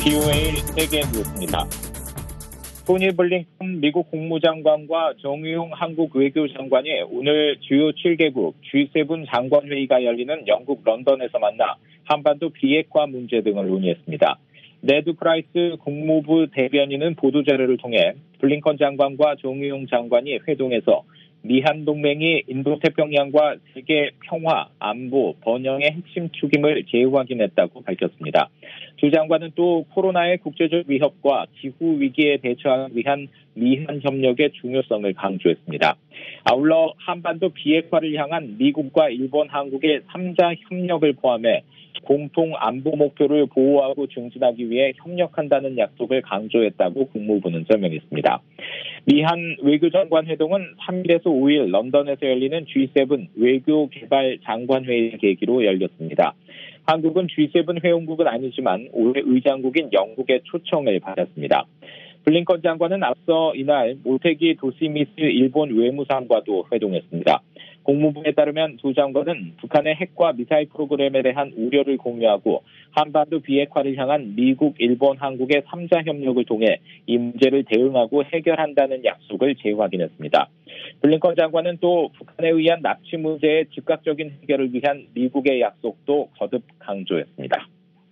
BOA 세계뉴스입니다. 토니 블링컨 미국 국무장관과 정의용 한국 외교장관이 오늘 주요 7개국 G7 장관회의가 열리는 영국 런던에서 만나 한반도 비핵화 문제 등을 논의했습니다. 네드 프라이스 국무부 대변인은 보도자료를 통해 블링컨 장관과 정의용 장관이 회동에서 미한 동맹이 인도태평양과 세계 평화, 안보, 번영의 핵심 축임을 재확인했다고 밝혔습니다. 두 장관은 또 코로나의 국제적 위협과 기후위기에 대처하기 위한 미한 협력의 중요성을 강조했습니다. 아울러 한반도 비핵화를 향한 미국과 일본, 한국의 3자 협력을 포함해 공통 안보 목표를 보호하고 증진하기 위해 협력한다는 약속을 강조했다고 국무부는 설명했습니다. 미한 외교장관 회동은 3일에서 5일 런던에서 열리는 G7 외교개발 장관회의 계기로 열렸습니다. 한국은 G7 회원국은 아니지만 올해 의장국인 영국의 초청을 받았습니다. 블링컨 장관은 앞서 이날 모테기 도시미스 일본 외무상과도 회동했습니다. 국무부에 따르면 두 장관은 북한의 핵과 미사일 프로그램에 대한 우려를 공유하고 한반도 비핵화를 향한 미국, 일본, 한국의 3자 협력을 통해 이 문제를 대응하고 해결한다는 약속을 재확인했습니다. 블링컨 장관은 또 북한에 의한 납치 문제의 즉각적인 해결을 위한 미국의 약속도 거듭 강조했습니다.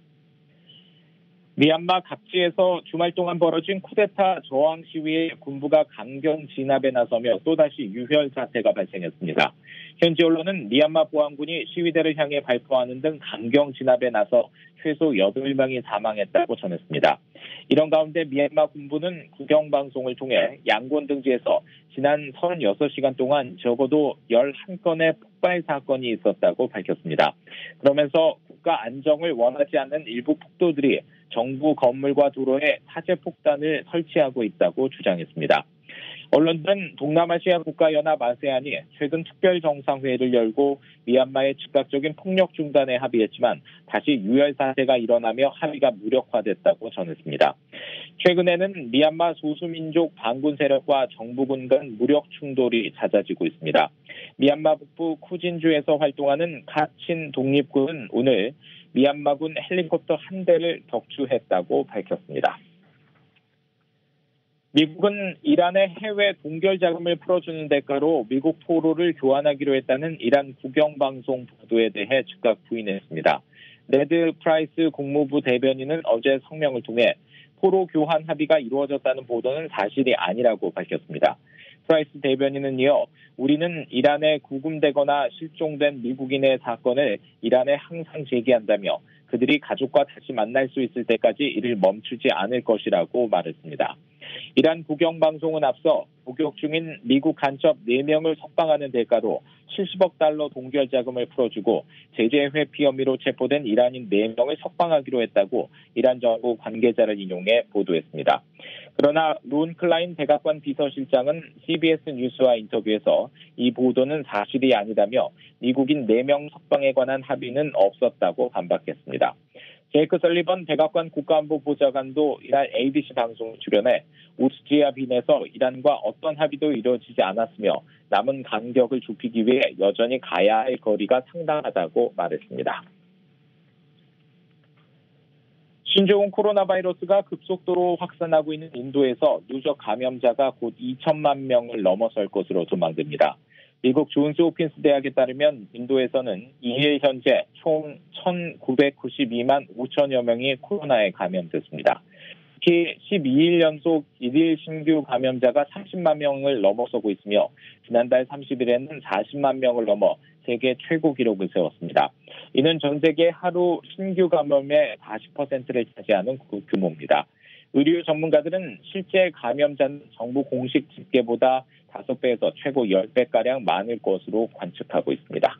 미얀마 각지에서 주말 동안 벌어진 쿠데타 저항 시위에 군부가 강경 진압에 나서며 또다시 유혈 사태가 발생했습니다. 현지 언론은 미얀마 보안군이 시위대를 향해 발포하는 등 강경 진압에 나서 최소 8명이 사망했다고 전했습니다. 이런 가운데 미얀마 군부는 국영방송을 통해 양곤 등지에서 지난 36시간 동안 적어도 11건의 폭발 사건이 있었다고 밝혔습니다. 그러면서 국가 안정을 원하지 않는 일부 폭도들이 정부 건물과 도로에 사제 폭탄을 설치하고 있다고 주장했습니다. 언론들은 동남아시아 국가연합 아세안이 최근 특별 정상회의를 열고 미얀마의 즉각적인 폭력 중단에 합의했지만 다시 유혈 사태가 일어나며 합의가 무력화됐다고 전했습니다. 최근에는 미얀마 소수민족 반군 세력과 정부군 간 무력 충돌이 잦아지고 있습니다. 미얀마 북부 쿠진주에서 활동하는 카친 독립군은 오늘 미얀마군 헬리콥터 한 대를 격추했다고 밝혔습니다. 미국은 이란의 해외 동결 자금을 풀어주는 대가로 미국 포로를 교환하기로 했다는 이란 국영방송 보도에 대해 즉각 부인했습니다. 네드 프라이스 국무부 대변인은 어제 성명을 통해 포로 교환 합의가 이루어졌다는 보도는 사실이 아니라고 밝혔습니다. 프라이스 대변인은 이어 우리는 이란에 구금되거나 실종된 미국인의 사건을 이란에 항상 제기한다며 그들이 가족과 다시 만날 수 있을 때까지 이를 멈추지 않을 것이라고 말했습니다. 이란 국영방송은 앞서 복역 중인 미국 간첩 4명을 석방하는 대가로 70억 달러 동결 자금을 풀어주고 제재 회피 혐의로 체포된 이란인 4명을 석방하기로 했다고 이란 정부 관계자를 인용해 보도했습니다. 그러나 론 클라인 백악관 비서실장은 CBS 뉴스와 인터뷰에서 이 보도는 사실이 아니다며 미국인 4명 석방에 관한 합의는 없었다고 반박했습니다. 제이크 설리번 백악관 국가안보보좌관도 이날 ABC 방송에 출연해 우스지아 빈에서 이란과 어떤 합의도 이루어지지 않았으며 남은 간격을 좁히기 위해 여전히 가야 할 거리가 상당하다고 말했습니다. 신종 코로나 바이러스가 급속도로 확산하고 있는 인도에서 누적 감염자가 곧 2천만 명을 넘어설 것으로 전망됩니다. 미국 존스 호핀스 대학에 따르면 인도에서는 2일 현재 총 1,992만 5천여 명이 코로나에 감염됐습니다. 특히 12일 연속 1일 신규 감염자가 30만 명을 넘어서고 있으며 지난달 30일에는 40만 명을 넘어 세계 최고 기록을 세웠습니다. 이는 전 세계 하루 신규 감염의 40%를 차지하는 규모입니다. 의료 전문가들은 실제 감염자는 정부 공식 집계보다 5배에서 최고 10배가량 많을 것으로 관측하고 있습니다.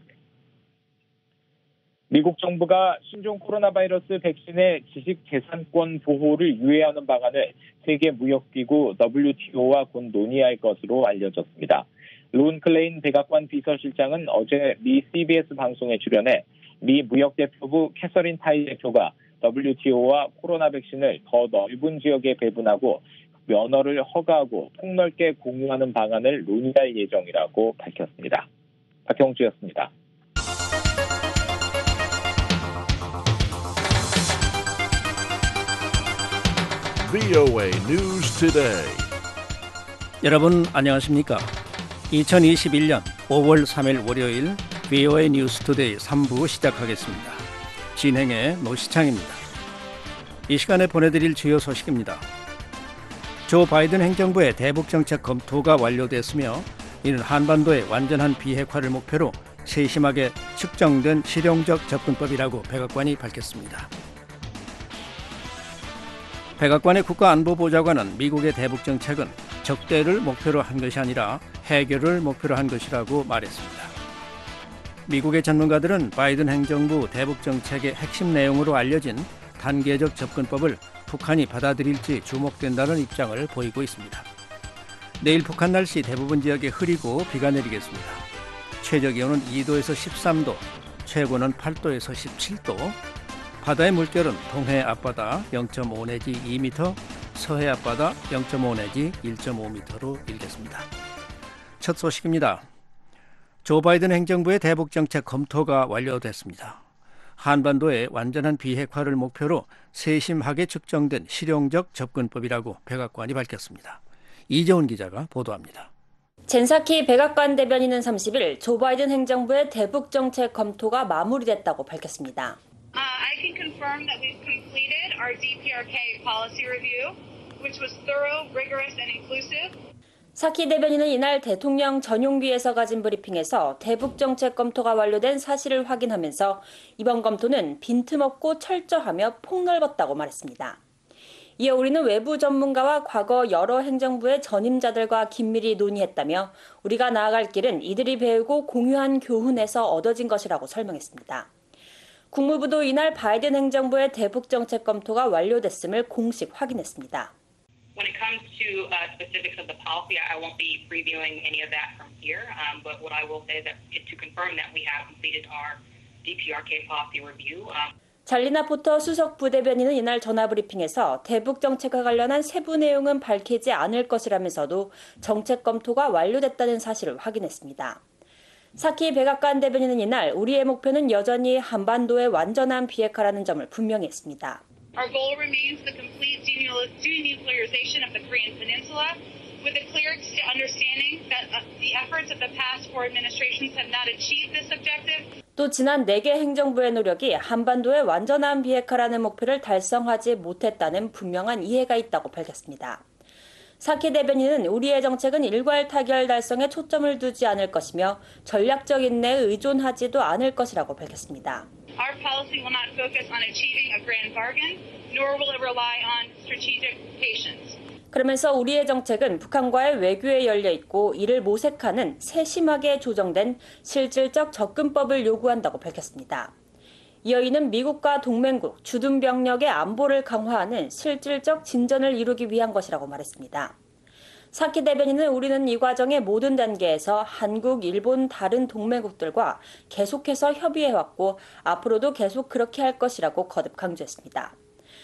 미국 정부가 신종 코로나 바이러스 백신의 지식재산권 보호를 유예하는 방안을 세계무역기구 WTO와 곧 논의할 것으로 알려졌습니다. 론 클레인 백악관 비서실장은 어제 미 CBS 방송에 출연해 미 무역대표부 캐서린 타이 대표가 WTO와 코로나 백신을 더 넓은 지역에 배분하고 면허를 허가하고 폭넓게 공유하는 방안을 논의할 예정이라고 밝혔습니다. 박형주였습니다. VOA News Today. 여러분 안녕하십니까? 2021년 5월 3일 월요일 VOA 뉴스 투데이 3부 시작하겠습니다. 진행의 노시창입니다. 이 시간에 보내드릴 주요 소식입니다. 조 바이든 행정부의 대북정책 검토가 완료됐으며 이는 한반도의 완전한 비핵화를 목표로 세심하게 측정된 실용적 접근법이라고 백악관이 밝혔습니다. 백악관의 국가안보보좌관은 미국의 대북정책은 적대를 목표로 한 것이 아니라 해결을 목표로 한 것이라고 말했습니다. 미국의 전문가들은 바이든 행정부 대북정책의 핵심 내용으로 알려진 단계적 접근법을 북한이 받아들일지 주목된다는 입장을 보이고 있습니다. 내일 북한 날씨 대부분 지역에 흐리고 비가 내리겠습니다. 최저기온은 2도에서 13도, 최고는 8도에서 17도, 바다의 물결은 동해 앞바다 0.5 내지 2m, 서해 앞바다 0.5 내지 1.5m로 일겠습니다. 첫 소식입니다. 조 바이든 행정부의 대북정책 검토가 완료됐습니다. 한반도의 완전한 비핵화를 목표로 세심하게 측정된 실용적 접근법이라고 백악관이 밝혔습니다. 이재훈 기자가 보도합니다. 젠사키 백악관 대변인은 30일 조 바이든 행정부의 대북정책 검토가 마무리됐다고 밝혔습니다. I can confirm that we've completed our DPRK policy review, which was thorough, rigorous, and inclusive. 사키 대변인은 이날 대통령 전용기에서 가진 브리핑에서 대북정책 검토가 완료된 사실을 확인하면서 이번 검토는 빈틈없고 철저하며 폭넓었다고 말했습니다. 이에 우리는 외부 전문가와 과거 여러 행정부의 전임자들과 긴밀히 논의했다며 우리가 나아갈 길은 이들이 배우고 공유한 교훈에서 얻어진 것이라고 설명했습니다. 국무부도 이날 바이든 행정부의 대북정책 검토가 완료됐음을 공식 확인했습니다. When it comes to specifics of the policy, I won't be previewing any of that from here. But what I will say is that to confirm that we have completed our DPRK policy review. 잘리나 포터 수석 부대변인은 이날 전화브리핑에서 대북정책과 관련한 세부 내용은 밝히지 않을 것이라면서도 정책 검토가 완료됐다는 사실을 확인했습니다. 사키 백악관 대변인은 이날 우리의 목표는 여전히 한반도의 완전한 비핵화라는 점을 분명히 했습니다. Our goal remains the complete denuclearization of the Korean Peninsula, with a clear understanding that the efforts of the past four administrations have not achieved this objective. 또 지난 4개 행정부의 노력이 한반도의 완전한 비핵화라는 목표를 달성하지 못했다는 분명한 이해가 있다고 밝혔습니다. 사키 대변인은 우리의 정책은 일괄 타결 달성에 초점을 두지 않을 것이며 전략적 인내에 의존하지도 않을 것이라고 밝혔습니다. Our policy will not focus on achieving a grand bargain, nor will it rely on strategic patience. 그러면서 우리의 정책은 북한과의 외교에 열려 있고 이를 모색하는 세심하게 조정된 실질적 접근법을 요구한다고 밝혔습니다. 이어 이는 미국과 동맹국, 주둔 병력의 안보를 강화하는 실질적 진전을 이루기 위한 것이라고 말했습니다. 사키 대변인은 우리는 이 과정의 모든 단계에서 한국, 일본, 다른 동맹국들과 계속해서 협의해왔고 앞으로도 계속 그렇게 할 것이라고 거듭 강조했습니다.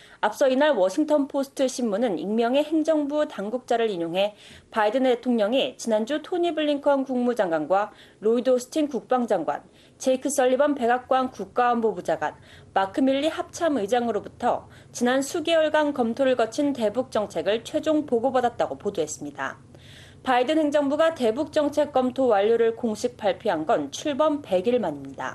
앞서 이날 워싱턴 포스트 신문은 익명의 행정부 당국자를 인용해 바이든 대통령이 지난주 토니 블링컨 국무장관과 로이드 오스틴 국방장관, 제이크 설리번 백악관 국가안보부장관, 마크 밀리 합참의장으로부터 지난 수개월간 검토를 거친 대북정책을 최종 보고받았다고 보도했습니다. 바이든 행정부가 대북정책 검토 완료를 공식 발표한 건 출범 100일 만입니다.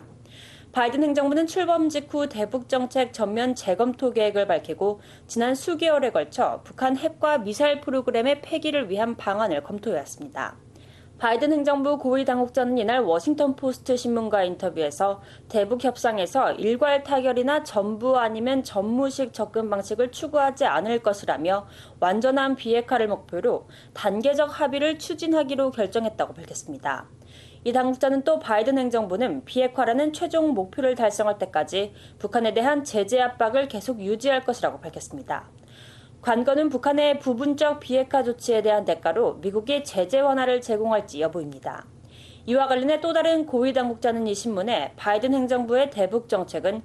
바이든 행정부는 출범 직후 대북정책 전면 재검토 계획을 밝히고 지난 수개월에 걸쳐 북한 핵과 미사일 프로그램의 폐기를 위한 방안을 검토해왔습니다. 바이든 행정부 고위 당국자는 이날 워싱턴 포스트 신문과 인터뷰에서 대북 협상에서 일괄 타결이나 전부 아니면 전무식 접근 방식을 추구하지 않을 것이라며 완전한 비핵화를 목표로 단계적 합의를 추진하기로 결정했다고 밝혔습니다. 이 당국자는 또 바이든 행정부는 비핵화라는 최종 목표를 달성할 때까지 북한에 대한 제재 압박을 계속 유지할 것이라고 밝혔습니다. 관건은 북한의 부분적 비핵화 조치에 대한 대가로 미국이 제재 완화를 제공할지 여부입니다. 이와 관련해 또 다른 고위 당국자는 이 신문에 바이든 행정부의 대북 정책은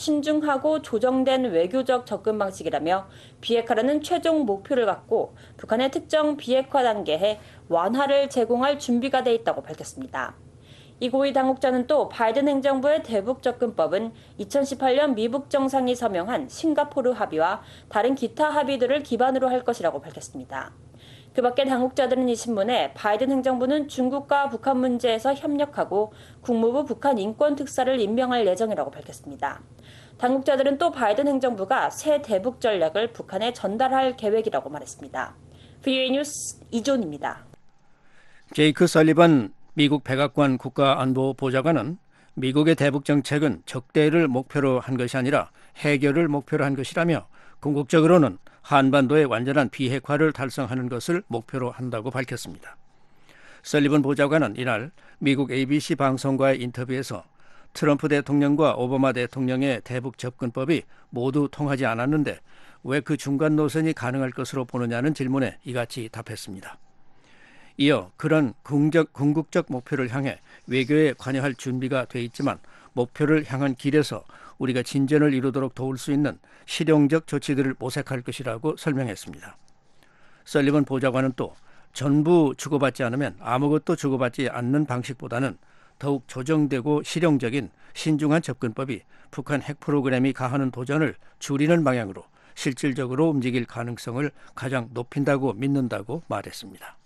신중하고 조정된 외교적 접근 방식이라며 비핵화라는 최종 목표를 갖고 북한의 특정 비핵화 단계에 완화를 제공할 준비가 돼 있다고 밝혔습니다. 이 고위 당국자는 또 바이든 행정부의 대북 접근법은 2018년 미북 정상이 서명한 싱가포르 합의와 다른 기타 합의들을 기반으로 할 것이라고 밝혔습니다. 그 밖에 당국자들은 이 신문에 바이든 행정부는 중국과 북한 문제에서 협력하고 국무부 북한 인권특사를 임명할 예정이라고 밝혔습니다. 당국자들은 또 바이든 행정부가 새 대북 전략을 북한에 전달할 계획이라고 말했습니다. VOA 뉴스 이존입니다. 제이크 설리번 미국 백악관 국가안보보좌관은 미국의 대북 정책은 적대를 목표로 한 것이 아니라 해결을 목표로 한 것이라며 궁극적으로는 한반도의 완전한 비핵화를 달성하는 것을 목표로 한다고 밝혔습니다. 설리번 보좌관은 이날 미국 ABC 방송과의 인터뷰에서 트럼프 대통령과 오바마 대통령의 대북 접근법이 모두 통하지 않았는데 왜 그 중간 노선이 가능할 것으로 보느냐는 질문에 이같이 답했습니다. 이어 그런 궁극적 목표를 향해 외교에 관여할 준비가 돼 있지만 목표를 향한 길에서 우리가 진전을 이루도록 도울 수 있는 실용적 조치들을 모색할 것이라고 설명했습니다. 설리번 보좌관은 또 전부 주고받지 않으면 아무것도 주고받지 않는 방식보다는 더욱 조정되고 실용적인 신중한 접근법이 북한 핵 프로그램이 가하는 도전을 줄이는 방향으로 실질적으로 움직일 가능성을 가장 높인다고 믿는다고 말했습니다.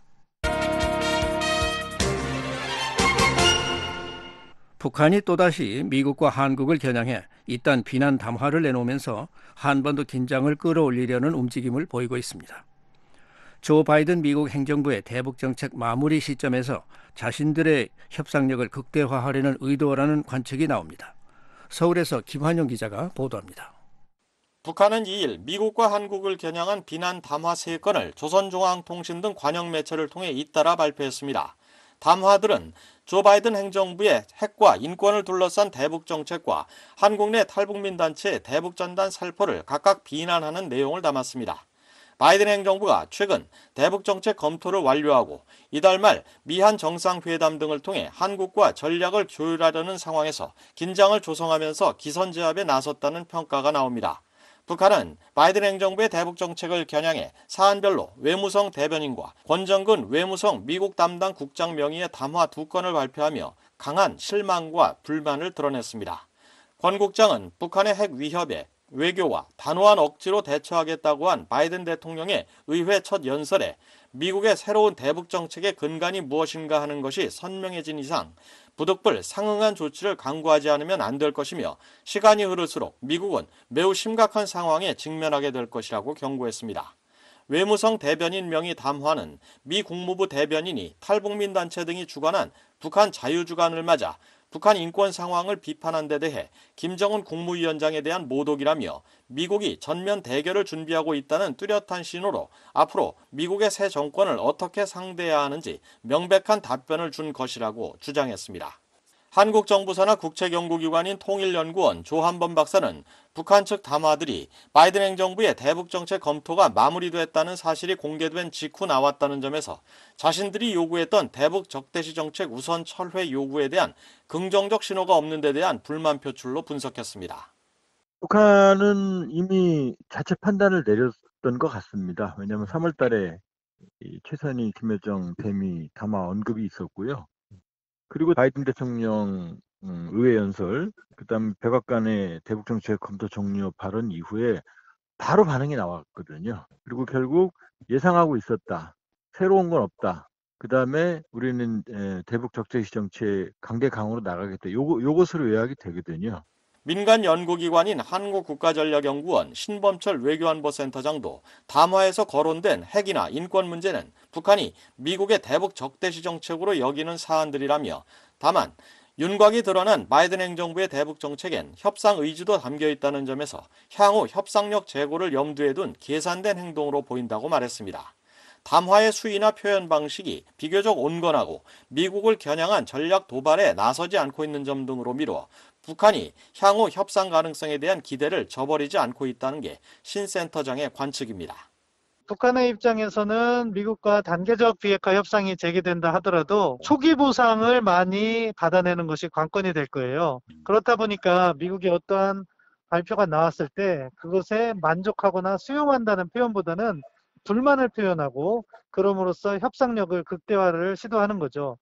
북한이 또다시 미국과 한국을 겨냥해 이딴 비난 담화를 내놓으면서 한반도 긴장을 끌어올리려는 움직임을 보이고 있습니다. 조 바이든 미국 행정부의 대북 정책 마무리 시점에서 자신들의 협상력을 극대화하려는 의도라는 관측이 나옵니다. 서울에서 김환영 기자가 보도합니다. 북한은 2일 미국과 한국을 겨냥한 비난 담화 3건을 조선중앙통신 등 관영 매체를 통해 잇따라 발표했습니다. 담화들은 조 바이든 행정부의 핵과 인권을 둘러싼 대북 정책과 한국 내 탈북민 단체의 대북 전단 살포를 각각 비난하는 내용을 담았습니다. 바이든 행정부가 최근 대북 정책 검토를 완료하고 이달 말 미한 정상회담 등을 통해 한국과 전략을 조율하려는 상황에서 긴장을 조성하면서 기선제압에 나섰다는 평가가 나옵니다. 북한은 바이든 행정부의 대북 정책을 겨냥해 사안별로 외무성 대변인과 권정근 외무성 미국 담당 국장 명의의 담화 2건을 발표하며 강한 실망과 불만을 드러냈습니다. 권 국장은 북한의 핵 위협에 외교와 단호한 억지로 대처하겠다고 한 바이든 대통령의 의회 첫 연설에 미국의 새로운 대북 정책의 근간이 무엇인가 하는 것이 선명해진 이상 부득불 상응한 조치를 강구하지 않으면 안 될 것이며 시간이 흐를수록 미국은 매우 심각한 상황에 직면하게 될 것이라고 경고했습니다. 외무성 대변인 명의 담화는 미 국무부 대변인이 탈북민 단체 등이 주관한 북한 자유주간을 맞아 북한 인권 상황을 비판한 데 대해 김정은 국무위원장에 대한 모독이라며 미국이 전면 대결을 준비하고 있다는 뚜렷한 신호로 앞으로 미국의 새 정권을 어떻게 상대해야 하는지 명백한 답변을 준 것이라고 주장했습니다. 한국 정부 산하 국책연구기관인 통일연구원 조한범 박사는 북한 측 담화들이 바이든 행정부의 대북 정책 검토가 마무리됐다는 사실이 공개된 직후 나왔다는 점에서 자신들이 요구했던 대북 적대시 정책 우선 철회 요구에 대한 긍정적 신호가 없는 데 대한 불만 표출로 분석했습니다. 북한은 이미 자체 판단을 내렸던 것 같습니다. 왜냐하면 3월 달에 최선희 김여정 대미 담화 언급이 있었고요. 그리고 바이든 대통령 의회 연설, 그다음 백악관의 대북 정책 검토 종료 발언 이후에 바로 반응이 나왔거든요. 그리고 결국 예상하고 있었다. 새로운 건 없다. 그다음에 우리는 대북 적대시 정책 강대 강으로 나가겠다. 요것으로 요약이 되거든요. 민간 연구기관인 한국국가전략연구원 신범철 외교안보센터장도 담화에서 거론된 핵이나 인권 문제는 북한이 미국의 대북 적대시 정책으로 여기는 사안들이라며 다만 윤곽이 드러난 바이든 행정부의 대북 정책엔 협상 의지도 담겨 있다는 점에서 향후 협상력 제고를 염두에 둔 계산된 행동으로 보인다고 말했습니다. 담화의 수위나 표현 방식이 비교적 온건하고 미국을 겨냥한 전략 도발에 나서지 않고 있는 점 등으로 미뤄 북한이 향후 협상 가능성에 대한 기대를 저버리지 않고 있다는 게 신 센터장의 관측입니다. 북한의 입장에서는 미국과 단계적 비핵화 협상이 재개된다 하더라도 초기 보상을 많이 받아내는 것이 관건이 될 거예요. 그렇다 보니까 미국이 어떠한 발표가 나왔을 때 그것에 만족하거나 수용한다는 표현보다는 불만을 표현하고 그럼으로써 협상력을 극대화를 시도하는 거죠.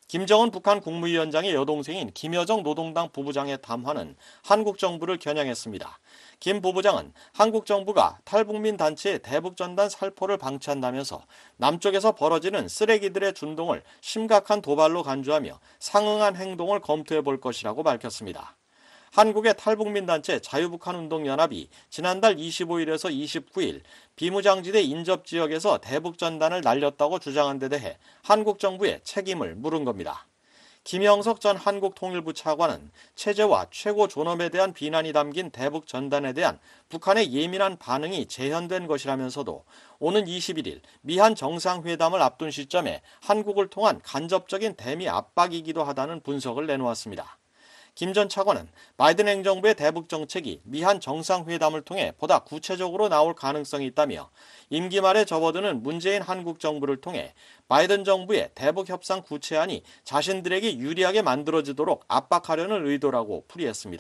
김정은 북한 국무위원장의 여동생인 김여정 노동당 부부장의 담화는 한국 정부를 겨냥했습니다. 김 부부장은 한국 정부가 탈북민 단체의 대북전단 살포를 방치한다면서 남쪽에서 벌어지는 쓰레기들의 준동을 심각한 도발로 간주하며 상응한 행동을 검토해 볼 것이라고 밝혔습니다. 한국의 탈북민 단체 자유북한운동연합이 지난달 25일에서 29일 비무장지대 인접지역에서 대북전단을 날렸다고 주장한 데 대해 한국 정부에 책임을 물은 겁니다. 김영석 전 한국통일부 차관은 체제와 최고 존엄에 대한 비난이 담긴 대북전단에 대한 북한의 예민한 반응이 재현된 것이라면서도 오는 21일 미한 정상회담을 앞둔 시점에 한국을 통한 간접적인 대미 압박이기도 하다는 분석을 내놓았습니다. 김 전 차관은 바이든 행정부의 대북 정책이 미한 정상회담을 통해 보다 구체적으로 나올 가능성이 있다며 임기 말에 접어드는 문재인 한국 정부를 통해 바이든 정부의 대북 협상 구체안이 자신들에게 유리하게 만들어지도록 압박하려는 의도라고 풀이했습니다.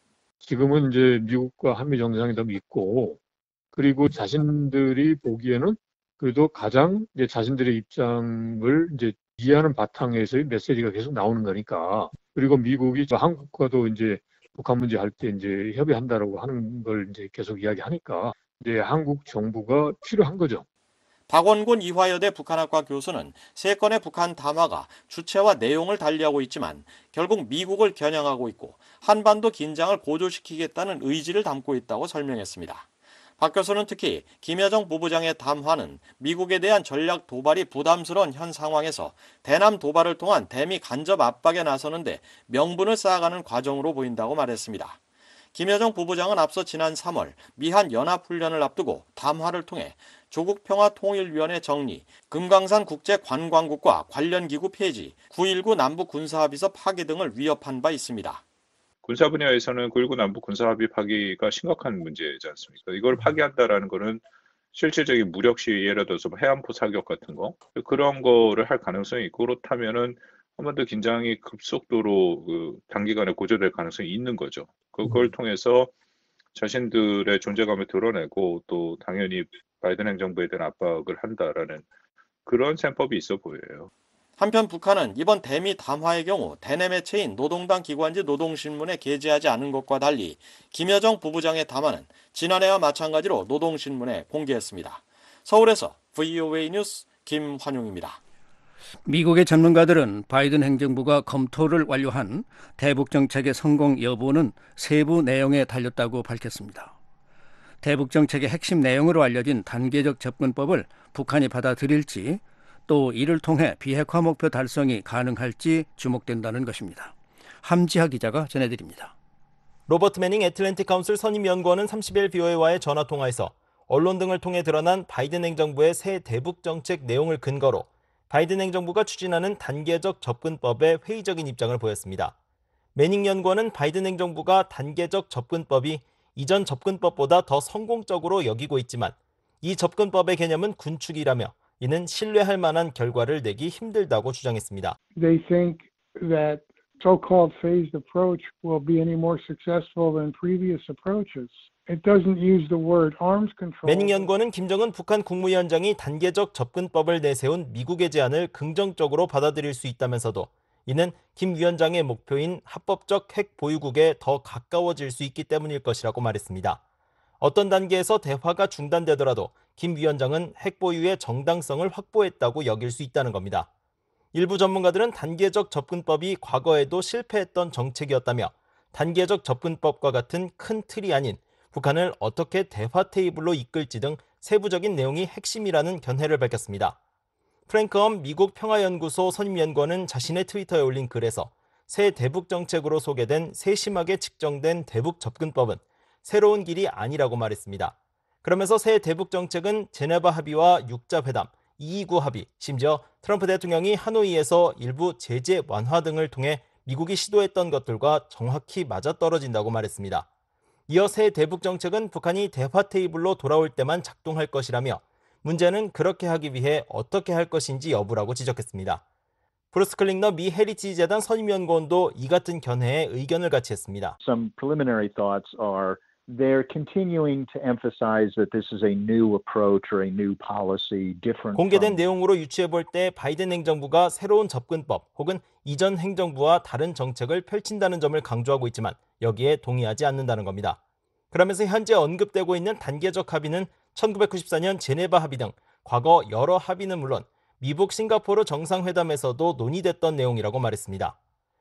지금은 이제 미국과 한미 정상회담이 있고, 그리고 자신들이 보기에는 그래도 가장 이제 자신들의 입장을 이제 이해하는 바탕에서의 메시지가 계속 나오는 거니까. 그리고 미국이 한국과도 이제 북한 문제 할 때 이제 협의한다라고 하는 걸 이제 계속 이야기하니까 이제 한국 정부가 필요한 거죠. 박원곤 이화여대 북한학과 교수는 세 건의 북한 담화가 주체와 내용을 달리하고 있지만 결국 미국을 겨냥하고 있고 한반도 긴장을 고조시키겠다는 의지를 담고 있다고 설명했습니다. 박 교수는 특히 김여정 부부장의 담화는 미국에 대한 전략 도발이 부담스러운 현 상황에서 대남 도발을 통한 대미 간접 압박에 나서는데 명분을 쌓아가는 과정으로 보인다고 말했습니다. 김여정 부부장은 앞서 지난 3월 미한 연합훈련을 앞두고 담화를 통해 조국평화통일위원회 정리, 금강산 국제관광국과 관련 기구 폐지, 9.19 남북군사합의서 파기 등을 위협한 바 있습니다. 군사 분야에서는 9.19 남북 군사합의 파기가 심각한 문제지 않습니까? 이걸 파기한다라는 거는 실질적인 무력 시위, 예를 들어서 해안포 사격 같은 거, 그런 거를 할 가능성이 있고, 그렇다면은 한반도 긴장이 급속도로 단기간에 고조될 가능성이 있는 거죠. 그걸 통해서 자신들의 존재감을 드러내고 또 당연히 바이든 행정부에 대한 압박을 한다라는 그런 셈법이 있어 보여요. 한편 북한은 이번 대미 담화의 경우 대내 매체인 노동당 기관지 노동신문에 게재하지 않은 것과 달리 김여정 부부장의 담화는 지난해와 마찬가지로 노동신문에 공개했습니다. 서울에서 VOA 뉴스 김환용입니다. 미국의 전문가들은 바이든 행정부가 검토를 완료한 대북 정책의 성공 여부는 세부 내용에 달렸다고 밝혔습니다. 대북 정책의 핵심 내용으로 알려진 단계적 접근법을 북한이 받아들일지 또 이를 통해 비핵화 목표 달성이 가능할지 주목된다는 것입니다. 함지하 기자가 전해드립니다. 로버트 매닝 애틀랜틱 카운슬 선임연구원은 30일 VOA와의 전화통화에서 언론 등을 통해 드러난 바이든 행정부의 새 대북 정책 내용을 근거로 바이든 행정부가 추진하는 단계적 접근법에 회의적인 입장을 보였습니다. 매닝 연구원은 바이든 행정부가 단계적 접근법이 이전 접근법보다 더 성공적으로 여기고 있지만 이 접근법의 개념은 군축이라며 이는 신뢰할 만한 결과를 내기 힘들다고 주장했습니다. They think that so-called phased approach will be any more successful than previous approaches. It doesn't use the word arms control. 매닝 연구원은 김정은 북한 국무위원장이 단계적 접근법을 내세운 미국의 제안을 긍정적으로 받아들일 수 있다면서도 이는 김 위원장의 목표인 합법적 핵 보유국에 더 가까워질 수 있기 때문일 것이라고 말했습니다. 어떤 단계에서 대화가 중단되더라도 김 위원장은 핵 보유의 정당성을 확보했다고 여길 수 있다는 겁니다. 일부 전문가들은 단계적 접근법이 과거에도 실패했던 정책이었다며 단계적 접근법과 같은 큰 틀이 아닌 북한을 어떻게 대화 테이블로 이끌지 등 세부적인 내용이 핵심이라는 견해를 밝혔습니다. 프랭크 엄 미국 평화연구소 선임연구원은 자신의 트위터에 올린 글에서 새 대북 정책으로 소개된 세심하게 측정된 대북 접근법은 새로운 길이 아니라고 말했습니다. 그러면서 새 대북 정책은 제네바 합의와 육자 회담, 229 합의, 심지어 트럼프 대통령이 하노이에서 일부 제재 완화 등을 통해 미국이 시도했던 것들과 정확히 맞아떨어진다고 말했습니다. 이어 새 대북 정책은 북한이 대화 테이블로 돌아올 때만 작동할 것이라며 문제는 그렇게 하기 위해 어떻게 할 것인지 여부라고 지적했습니다. 브루스 클링너 미 헤리티지 재단 선임연구원도 이 같은 견해에 의견을 같이 했습니다. Some preliminary thoughts are they're continuing to emphasize that this is a new approach or a new policy different 공개된 from 내용으로 유추해 볼 때 바이든 행정부가 새로운 접근법 혹은 이전 행정부와 다른 정책을 펼친다는 점을 강조하고 있지만 여기에 동의하지 않는다는 겁니다. 그러면서 현재 언급되고 있는 단계적 합의는 1994년 제네바 합의 등 과거 여러 합의는 물론 미국 싱가포르 정상회담에서도 논의됐던 내용이라고 말했습니다.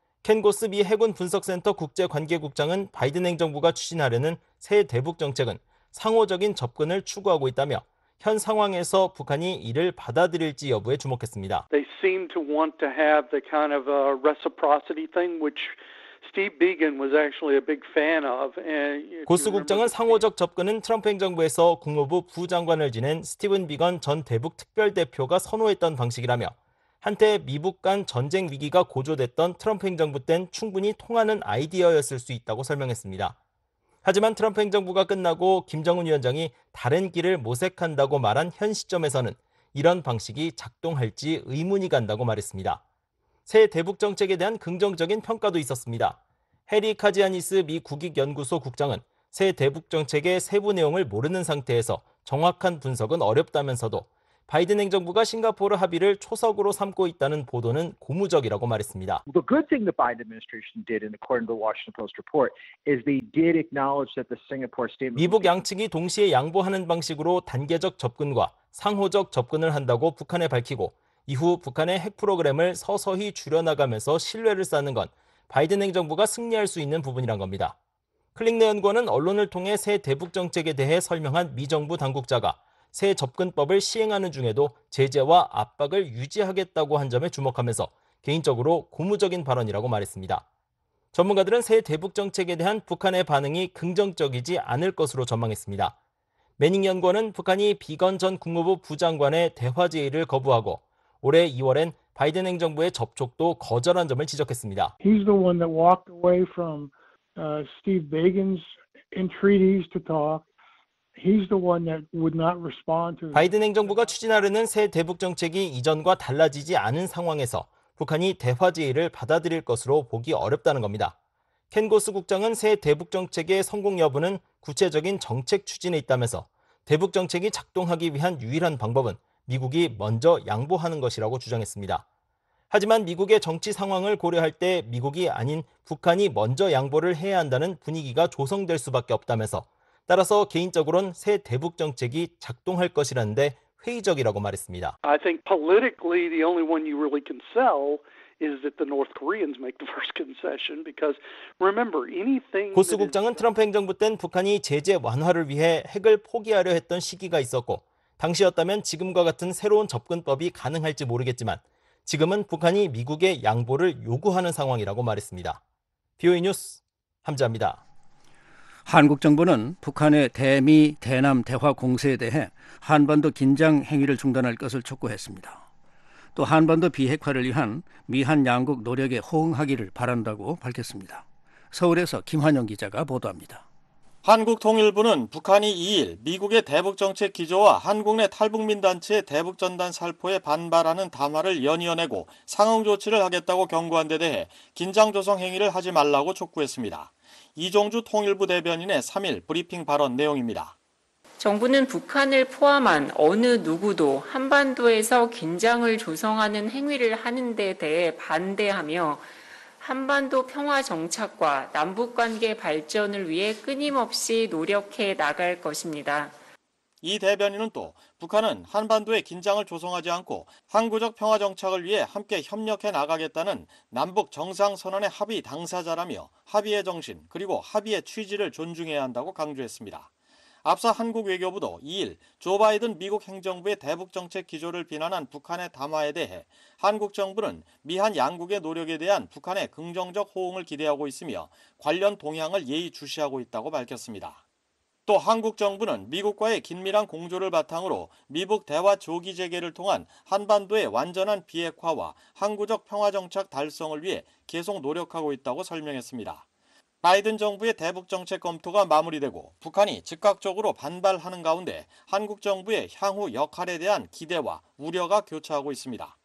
켄 고스 미 해군 분석센터 국제관계국장은 바이든 행정부가 추진하려는 새 대북 정책은 상호적인 접근을 추구하고 있다며 현 상황에서 북한이 이를 받아들일지 여부에 주목했습니다. They seem to want to have the kind of reciprocity thing, which Steve Biegun was actually a big fan of. 고스 국장은 상호적 접근은 트럼프 행정부에서 국무부 부장관을 지낸 스티븐 비건 전 대북 특별대표가 선호했던 방식이라며 한때 미북 간 전쟁 위기가 고조됐던 트럼프 행정부 땐 충분히 통하는 아이디어였을 수 있다고 설명했습니다. 하지만 트럼프 행정부가 끝나고 김정은 위원장이 다른 길을 모색한다고 말한 현 시점에서는 이런 방식이 작동할지 의문이 간다고 말했습니다. 새 대북 정책에 대한 긍정적인 평가도 있었습니다. 해리 카지아니스 미 국익연구소 국장은 새 대북 정책의 세부 내용을 모르는 상태에서 정확한 분석은 어렵다면서도 바이든 행정부가 싱가포르 합의를 초석으로 삼고 있다는 보도는 고무적이라고 말했습니다. The good thing the Biden administration did, and according to the Washington Post report, is they did acknowledge that the Singapore statement. 미북 양측이 동시에 양보하는 방식으로 단계적 접근과 상호적 접근을 한다고 북한에 밝히고 이후 북한의 핵 프로그램을 서서히 줄여나가면서 신뢰를 쌓는 건 바이든 행정부가 승리할 수 있는 부분이란 겁니다. 클링네 연구원은 언론을 통해 새 대북 정책에 대해 설명한 미 정부 당국자가 새 접근법을 시행하는 중에도 제재와 압박을 유지하겠다고 한 점에 주목하면서 개인적으로 고무적인 발언이라고 말했습니다. 전문가들은 새 대북 정책에 대한 북한의 반응이 긍정적이지 않을 것으로 전망했습니다. 매닝 연구원은 북한이 비건 전 국무부 부장관의 대화 제의를 거부하고 올해 2월엔 바이든 행정부의 접촉도 거절한 점을 지적했습니다. He's the one that walked away from Steve Bigun's entreaties to talk. He's the one that would not respond to. 바이든 행정부가 추진하려는 새 대북 정책이 이전과 달라지지 않은 상황에서 북한이 대화 제의를 받아들일 것으로 보기 어렵다는 겁니다. 켄 고스 국장은 새 대북 정책의 성공 여부는 구체적인 정책 추진에 있다면서 대북 정책이 작동하기 위한 유일한 방법은 미국이 먼저 양보하는 것이라고 주장했습니다. 하지만 미국의 정치 상황을 고려할 때 미국이 아닌 북한이 먼저 양보를 해야 한다는 분위기가 조성될 수밖에 없다면서 따라서 개인적으로는 새 대북 정책이 작동할 것이라는데 회의적이라고 말했습니다. I think politically the only one you really can sell is that the North Koreans make the first concession because remember anything. 고스 국장은 트럼프 행정부 땐 북한이 제재 완화를 위해 핵을 포기하려 했던 시기가 있었고 당시였다면 지금과 같은 새로운 접근법이 가능할지 모르겠지만 지금은 북한이 미국의 양보를 요구하는 상황이라고 말했습니다. BOE 뉴스 함지아입니다. 한국 정부는 북한의 대미, 대남 대화 공세에 대해 한반도 긴장 행위를 중단할 것을 촉구했습니다. 또 한반도 비핵화를 위한 미한 양국 노력에 호응하기를 바란다고 밝혔습니다. 서울에서 김환영 기자가 보도합니다. 한국통일부는 북한이 2일 미국의 대북정책 기조와 한국 내 탈북민 단체의 대북전단 살포에 반발하는 담화를 연이어내고 상응 조치를 하겠다고 경고한 데 대해 긴장 조성 행위를 하지 말라고 촉구했습니다. 이종주 통일부 대변인의 3일 브리핑 발언 내용입니다. 정부는 북한을 포함한 어느 누구도 한반도에서 긴장을 조성하는 행위를 하는 데 대해 반대하며 한반도 평화 정착과 남북관계 발전을 위해 끊임없이 노력해 나갈 것입니다. 이 대변인은 또 북한은 한반도에 긴장을 조성하지 않고 항구적 평화 정착을 위해 함께 협력해 나가겠다는 남북 정상선언의 합의 당사자라며 합의의 정신 그리고 합의의 취지를 존중해야 한다고 강조했습니다. 앞서 한국 외교부도 2일 조 바이든 미국 행정부의 대북정책 기조를 비난한 북한의 담화에 대해 한국 정부는 미한 양국의 노력에 대한 북한의 긍정적 호응을 기대하고 있으며 관련 동향을 예의주시하고 있다고 밝혔습니다. 또 한국 정부는 미국과의 긴밀한 공조를 바탕으로 미북 대화 조기 재개를 통한 한반도의 완전한 비핵화와 항구적 평화정착 달성을 위해 계속 노력하고 있다고 설명했습니다. 바이든 정부의 대북 정책 검토가 마무리되고 북한이 즉각적으로 반발하는 가운데 한국 정부의 향후 역할에 대한 기대와 우려가 교차하고 있습니다.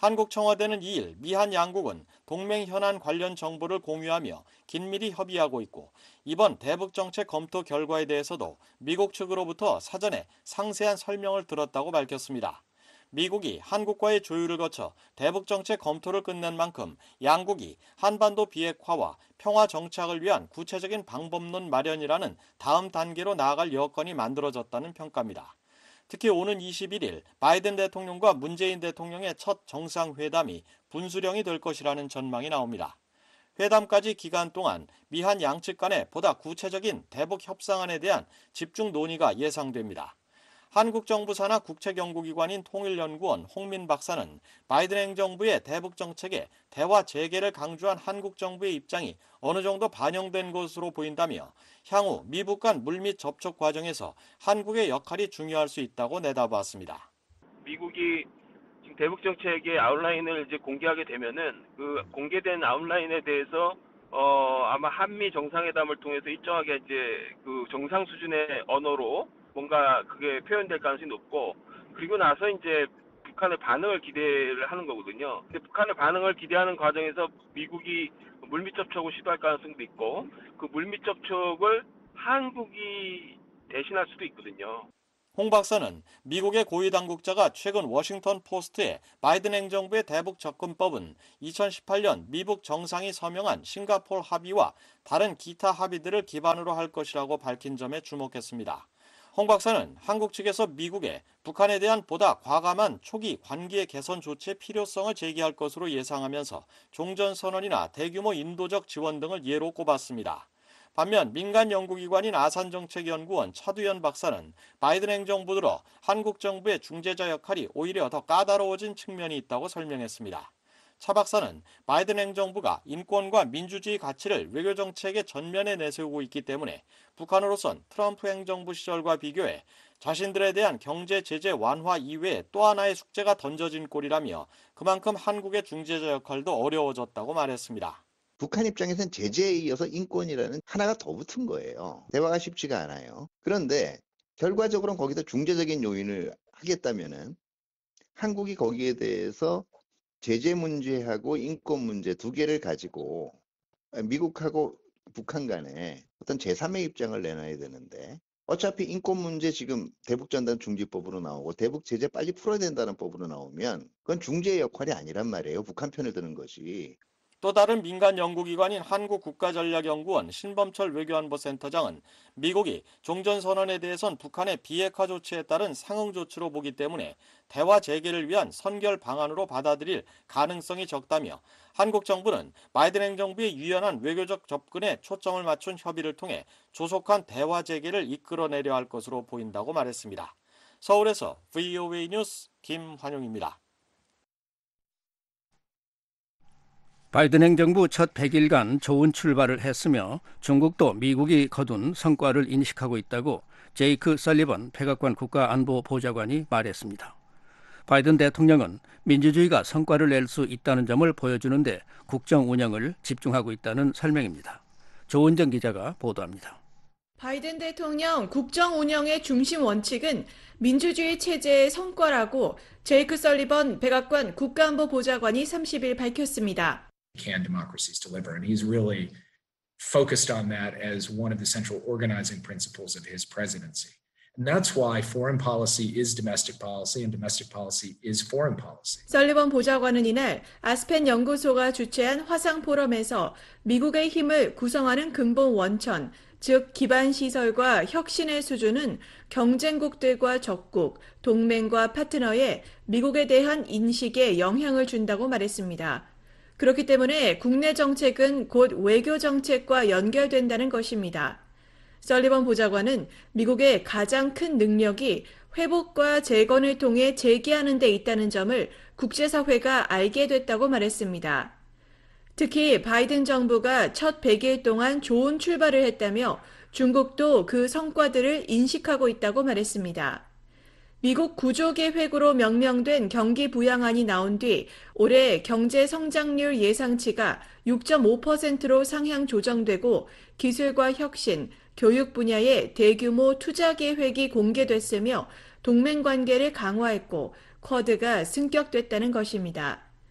한국 청와대는 2일 미한 양국은 동맹 현안 관련 정보를 공유하며 긴밀히 협의하고 있고 이번 대북정책 검토 결과에 대해서도 미국 측으로부터 사전에 상세한 설명을 들었다고 밝혔습니다. 미국이 한국과의 조율을 거쳐 대북정책 검토를 끝낸 만큼 양국이 한반도 비핵화와 평화 정착을 위한 구체적인 방법론 마련이라는 다음 단계로 나아갈 여건이 만들어졌다는 평가입니다. 특히 오는 21일 바이든 대통령과 문재인 대통령의 첫 정상회담이 분수령이 될 것이라는 전망이 나옵니다. 회담까지 기간 동안 미한 양측 간에 보다 구체적인 대북 협상안에 대한 집중 논의가 예상됩니다. 한국 정부 산하 국책연구기관인 통일연구원 홍민 박사는 바이든 행정부의 대북 정책에 대화 재개를 강조한 한국 정부의 입장이 어느 정도 반영된 것으로 보인다며 향후 미북 간 물밑 접촉 과정에서 한국의 역할이 중요할 수 있다고 내다봤습니다. 미국이 지금 대북 정책의 아웃라인을 이제 공개하게 되면은 그 공개된 아웃라인에 대해서 아마 한미 정상회담을 통해서 일정하게 이제 그 정상 수준의 언어로 뭔가 그게 표현될 가능성이 높고 그리고 나서 이제 북한의 반응을 기대를 하는 거거든요. 근데 북한의 반응을 기대하는 과정에서 미국이 물밑 접촉을 시도할 가능성도 있고 그 물밑 접촉을 한국이 대신할 수도 있거든요. 홍 박사는 미국의 고위 당국자가 최근 워싱턴 포스트에 바이든 행정부의 대북 접근법은 2018년 미북 정상이 서명한 싱가포르 합의와 다른 기타 합의들을 기반으로 할 것이라고 밝힌 점에 주목했습니다. 홍 박사는 한국 측에서 미국에 북한에 대한 보다 과감한 초기 관계 개선 조치의 필요성을 제기할 것으로 예상하면서 종전선언이나 대규모 인도적 지원 등을 예로 꼽았습니다. 반면 민간 연구기관인 아산정책연구원 차두현 박사는 바이든 행정부 들어 한국 정부의 중재자 역할이 오히려 더 까다로워진 측면이 있다고 설명했습니다. 차 박사는 바이든 행정부가 인권과 민주주의 가치를 외교정책의 전면에 내세우고 있기 때문에 북한으로선 트럼프 행정부 시절과 비교해 자신들에 대한 경제 제재 완화 이외에 또 하나의 숙제가 던져진 꼴이라며 그만큼 한국의 중재자 역할도 어려워졌다고 말했습니다. 북한 입장에서는 제재에 이어서 인권이라는 하나가 더 붙은 거예요. 대화가 쉽지가 않아요. 그런데 결과적으로는 거기서 중재적인 요인을 하겠다면은 한국이 거기에 대해서 제재 문제하고 인권 문제 두 개를 가지고 미국하고 북한 간에 어떤 제3의 입장을 내놔야 되는데 어차피 인권 문제 지금 대북전단 중지법으로 나오고 대북 제재 빨리 풀어야 된다는 법으로 나오면 그건 중재의 역할이 아니란 말이에요. 북한 편을 드는 것이. 또 다른 민간 연구기관인 한국국가전략연구원 신범철 외교안보센터장은 미국이 종전선언에 대해선 북한의 비핵화 조치에 따른 상응 조치로 보기 때문에 대화 재개를 위한 선결 방안으로 받아들일 가능성이 적다며 한국 정부는 바이든 행정부의 유연한 외교적 접근에 초점을 맞춘 협의를 통해 조속한 대화 재개를 이끌어내려 할 것으로 보인다고 말했습니다. 서울에서 VOA 뉴스 김환용입니다. 바이든 행정부 첫 100일간 좋은 출발을 했으며 중국도 미국이 거둔 성과를 인식하고 있다고 제이크 설리번 백악관 국가안보보좌관이 말했습니다. 바이든 대통령은 민주주의가 성과를 낼 수 있다는 점을 보여주는데 국정 운영을 집중하고 있다는 설명입니다. 조은정 기자가 보도합니다. 바이든 대통령 국정 운영의 중심 원칙은 민주주의 체제의 성과라고 제이크 설리번 백악관 국가안보보좌관이 30일 밝혔습니다. Can democracies deliver? And he's really focused on that as one of the central organizing principles of his presidency. And that's why foreign policy is domestic policy and domestic policy is foreign policy. 설리번 보좌관은 이날 아스펜 연구소가 주최한 화상 포럼에서 미국의 힘을 구성하는 근본 원천, 즉 기반 시설과 혁신의 수준은 경쟁국들과 적국, 동맹과 파트너의 미국에 대한 인식에 영향을 준다고 말했습니다. 그렇기 때문에 국내 정책은 곧 외교 정책과 연결된다는 것입니다. 설리번 보좌관은 미국의 가장 큰 능력이 회복과 재건을 통해 재기하는 데 있다는 점을 국제사회가 알게 됐다고 말했습니다. 특히 바이든 정부가 첫 100일 동안 좋은 출발을 했다며 중국도 그 성과들을 인식하고 있다고 말했습니다. 미국 구조계획으로 명명된 경기 부양안이 나온 뒤 올해 경제 성장률 예상치가 6.5%로 상향 조정되고 기술과 혁신, 교육 분야의 대규모 투자 계획이 공개됐으며 동맹 관계를 강화했고 쿼드가 승격됐다는 것입니다.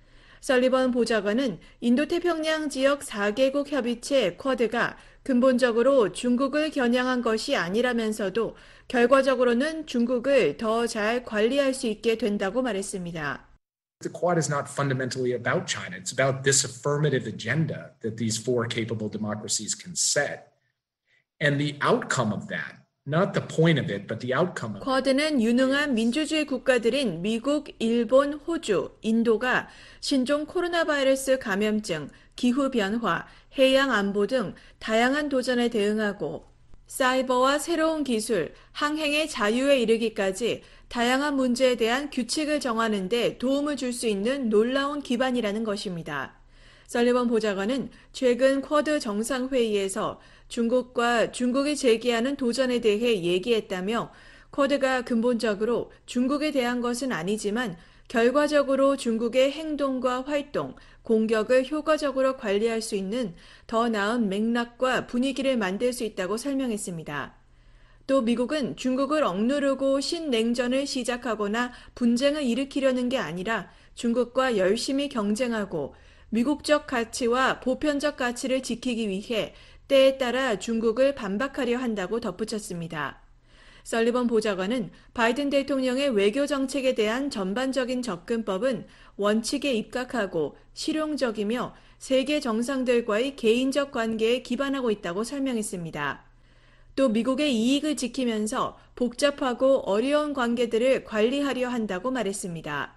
설리번 보좌관은 인도태평양 지역 4개국 협의체 쿼드가 근본적으로 중국을 겨냥한 것이 아니라면서도 결과적으로는 중국을 더 잘 관리할 수 있게 된다고 말했습니다. The Quad is not fundamentally about China. It's about this affirmative agenda that these four capable democracies can set. And the outcome of that, not the point of it, but the outcome of it. 쿼드는 유능한 민주주의 국가들인 미국, 일본, 호주, 인도가 신종 코로나 바이러스 감염증, 기후변화, 해양 안보 등 다양한 도전에 대응하고 사이버와 새로운 기술, 항행의 자유에 이르기까지 다양한 문제에 대한 규칙을 정하는 데 도움을 줄 수 있는 놀라운 기반이라는 것입니다. 설리번 보좌관은 최근 쿼드 정상회의에서 중국과 중국이 제기하는 도전에 대해 얘기했다며 쿼드가 근본적으로 중국에 대한 것은 아니지만 결과적으로 중국의 행동과 활동, 공격을 효과적으로 관리할 수 있는 더 나은 맥락과 분위기를 만들 수 있다고 설명했습니다. 또 미국은 중국을 억누르고 신냉전을 시작하거나 분쟁을 일으키려는 게 아니라 중국과 열심히 경쟁하고 미국적 가치와 보편적 가치를 지키기 위해 때에 따라 중국을 반박하려 한다고 덧붙였습니다. 설리번 보좌관은 바이든 대통령의 외교 정책에 대한 전반적인 접근법은 원칙에 입각하고 실용적이며 세계 정상들과의 개인적 관계에 기반하고 있다고 설명했습니다. 또 미국의 이익을 지키면서 복잡하고 어려운 관계들을 관리하려 한다고 말했습니다.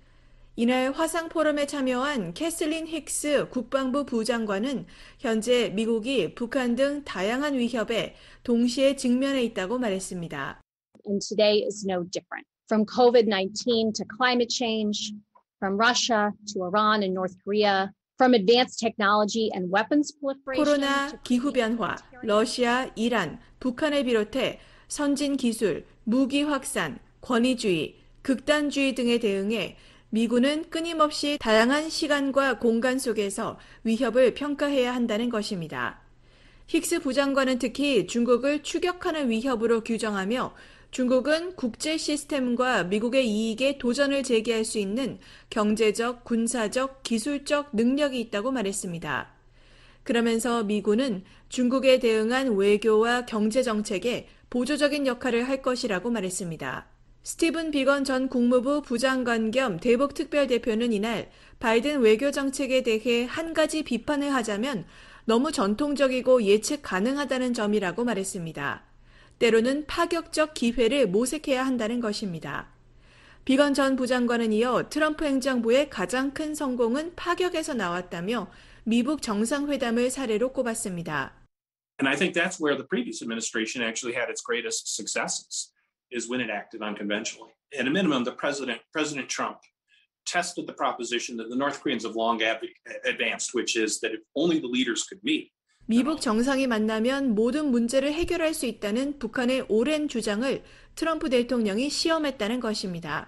이날 화상 포럼에 참여한 캐슬린 힉스 국방부 부장관은 현재 미국이 북한 등 다양한 위협에 동시에 직면해 있다고 말했습니다. And today is no different. From COVID-19 to climate change, from Russia to Iran and North Korea, from advanced technology and weapons proliferation. 코로나, 기후변화, 러시아, 이란, 북한을 비롯해 선진 기술, 무기 확산, 권위주의, 극단주의 등에 대응해 미군은 끊임없이 다양한 시간과 공간 속에서 위협을 평가해야 한다는 것입니다. 힉스 부장관은 특히 중국을 추격하는 위협으로 규정하며 중국은 국제 시스템과 미국의 이익에 도전을 제기할 수 있는 경제적, 군사적, 기술적 능력이 있다고 말했습니다. 그러면서 미군은 중국에 대응한 외교와 경제 정책에 보조적인 역할을 할 것이라고 말했습니다. 스티븐 비건 전 국무부 부장관 겸 대북특별대표는 이날 바이든 외교 정책에 대해 한 가지 비판을 하자면 너무 전통적이고 예측 가능하다는 점이라고 말했습니다. 때로는 파격적 기회를 모색해야 한다는 것입니다. 비건 전 부장관은 이어 트럼프 행정부의 가장 큰 성공은 파격에서 나왔다며 미북 정상회담을 사례로 꼽았습니다. And I think that's where the previous administration actually had its greatest successes. Is when it acted unconventionally. At a minimum, President Trump tested the proposition that the North Koreans have long advanced, which is that if only the leaders could meet. 미북 정상이 만나면 모든 문제를 해결할 수 있다는 북한의 오랜 주장을 트럼프 대통령이 시험했다는 것입니다.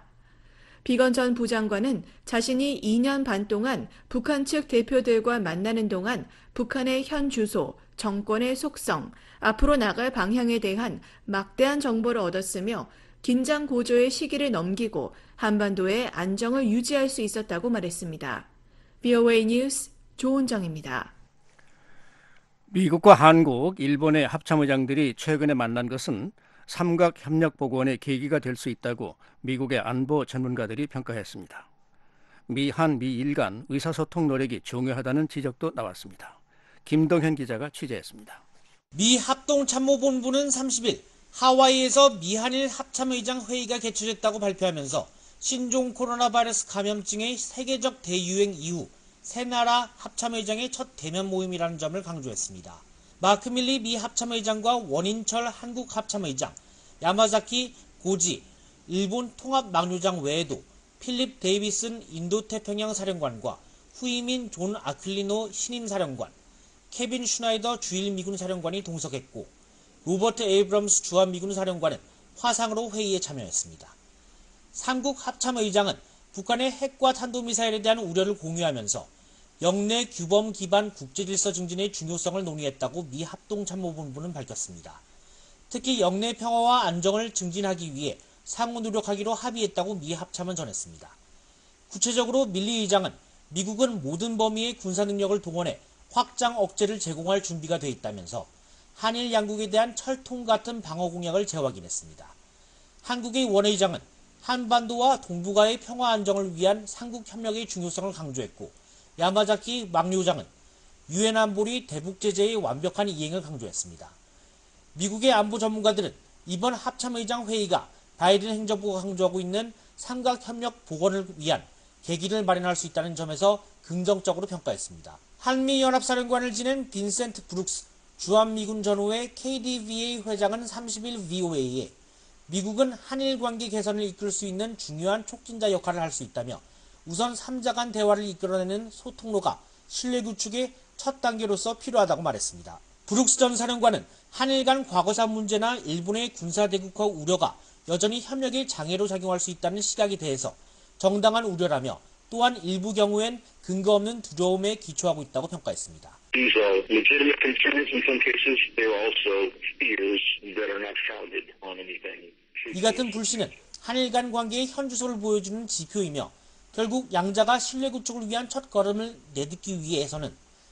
비건 전 부장관은 자신이 2년 반 동안 북한 측 대표들과 만나는 동안 북한의 현 주소, 정권의 속성, 앞으로 나갈 방향에 대한 막대한 정보를 얻었으며 긴장 고조의 시기를 넘기고 한반도의 안정을 유지할 수 있었다고 말했습니다. VOA 뉴스 조은정입니다. 미국과 한국, 일본의 합참의장들이 최근에 만난 것은 삼각협력보고원의 계기가 될 수 있다고 미국의 안보 전문가들이 평가했습니다. 미한, 미일 간 의사소통 노력이 중요하다는 지적도 나왔습니다. 김동현 기자가 취재했습니다. 미 합동참모본부는 30일 하와이에서 미한일 합참의장 회의가 개최됐다고 발표하면서 신종 코로나 바이러스 감염증의 세계적 대유행 이후 세 나라 합참의장의 첫 대면 모임이라는 점을 강조했습니다. 마크 밀리 미 합참의장과 원인철 한국 합참의장, 야마자키 고지 일본 통합망류장 외에도 필립 데이비슨 인도태평양 사령관과 후이민 존 아퀼리노 신임사령관, 케빈 슈나이더 주일 미군 사령관이 동석했고 로버트 에이브럼스 주한미군 사령관은 화상으로 회의에 참여했습니다. 삼국 합참의장은 북한의 핵과 탄도미사일에 대한 우려를 공유하면서 영내 규범 기반 국제질서 증진의 중요성을 논의했다고 미 합동참모본부는 밝혔습니다. 특히 영내 평화와 안정을 증진하기 위해 상호 노력하기로 합의했다고 미 합참은 전했습니다. 구체적으로 밀리 의장은 미국은 모든 범위의 군사 능력을 동원해 확장 억제를 제공할 준비가 돼 있다면서 한일 양국에 대한 철통 같은 방어 공약을 재확인했습니다. 한국의 원 의장은 한반도와 동북아의 평화 안정을 위한 삼국 협력의 중요성을 강조했고, 야마자키 막류장은 유엔 안보리 대북 제재의 완벽한 이행을 강조했습니다. 미국의 안보 전문가들은 이번 합참의장 회의가 바이든 행정부가 강조하고 있는 삼각협력 복원을 위한 계기를 마련할 수 있다는 점에서 긍정적으로 평가했습니다. 한미연합사령관을 지낸 빈센트 브룩스 주한미군 전후의 KDVA 회장은 30일 VOA에 미국은 한일 관계 개선을 이끌 수 있는 중요한 촉진자 역할을 할 수 있다며 우선 3자 간 대화를 이끌어내는 소통로가 신뢰 구축의 첫 단계로서 필요하다고 말했습니다. 브룩스 전 사령관은 한일 간 과거사 문제나 일본의 군사대국화 우려가 여전히 협력의 장애로 작용할 수 있다는 시각에 대해서 정당한 우려라며 또한 일부 경우엔 근거 없는 두려움에 기초하고 있다고 평가했습니다. These are legitimate concerns in some cases. They are also fears that are not founded on anything. 이 같은 불신은 한일 간 관계의 현주소를 보여주는 지표이며 결국 양자가 신뢰 구축을 위한 첫 걸음을 내딛기 위해서는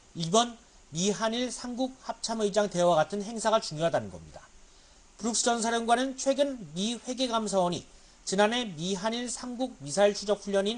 이번 미한일 삼국 합참의장 대화와 같은 행사가 중요하다는 겁니다. 브룩스 전 사령관은 최근 미 회계감사원이 지난해 미한일 삼국 미사일 추적 훈련인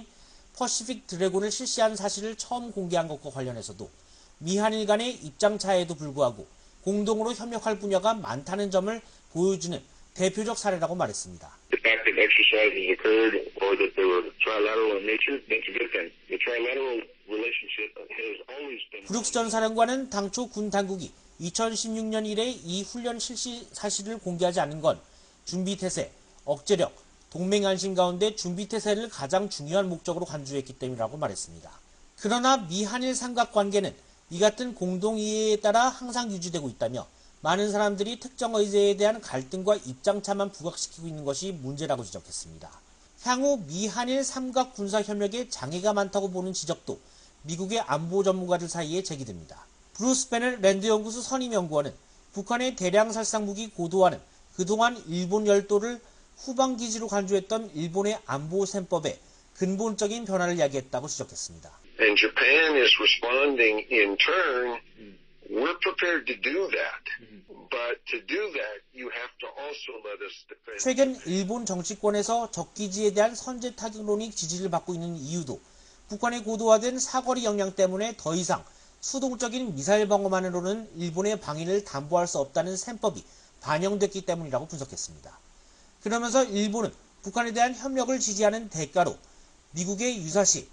퍼시픽 드래곤을 실시한 사실을 처음 공개한 것과 관련해서도 미한일 간의 입장 차이에도 불구하고 공동으로 협력할 분야가 많다는 점을 보여주는 대표적 사례라고 말했습니다. The fact that exercises occurred or that they were trilateral in nature, that's a good thing. The trilateral relationship has always been. 브룩스 전 사령관은 당초 군 당국이 2016년 이래 이 훈련 실시 사실을 공개하지 않은 건 준비태세, 억제력, 동맹 안심 가운데 준비태세를 가장 중요한 목적으로 간주했기 때문이라고 말했습니다. 그러나 미한일 삼각관계는 이 같은 공동이해에 따라 항상 유지되고 있다며 많은 사람들이 특정 의제에 대한 갈등과 입장차만 부각시키고 있는 것이 문제라고 지적했습니다. 향후 미한일 삼각 군사협력에 장애가 많다고 보는 지적도 미국의 안보 전문가들 사이에 제기됩니다. 브루스 베넬 랜드연구소 선임연구원은 북한의 대량 살상 무기 고도화는 그동안 일본 열도를 후방기지로 간주했던 일본의 안보 셈법에 근본적인 변화를 야기했다고 지적했습니다. And Japan is responding in turn. We're prepared to do that. But to do that, you have to also let us defend. 최근 일본 정치권에서 적기지에 대한 선제 타격론이 지지를 받고 있는 이유도 북한의 고도화된 사거리 역량 때문에 더 이상 수동적인 미사일 방어만으로는 일본의 방위를 담보할 수 없다는 셈법이 반영됐기 때문이라고 분석했습니다. 그러면서 일본은 북한에 대한 협력을 지지하는 대가로 미국의 유사시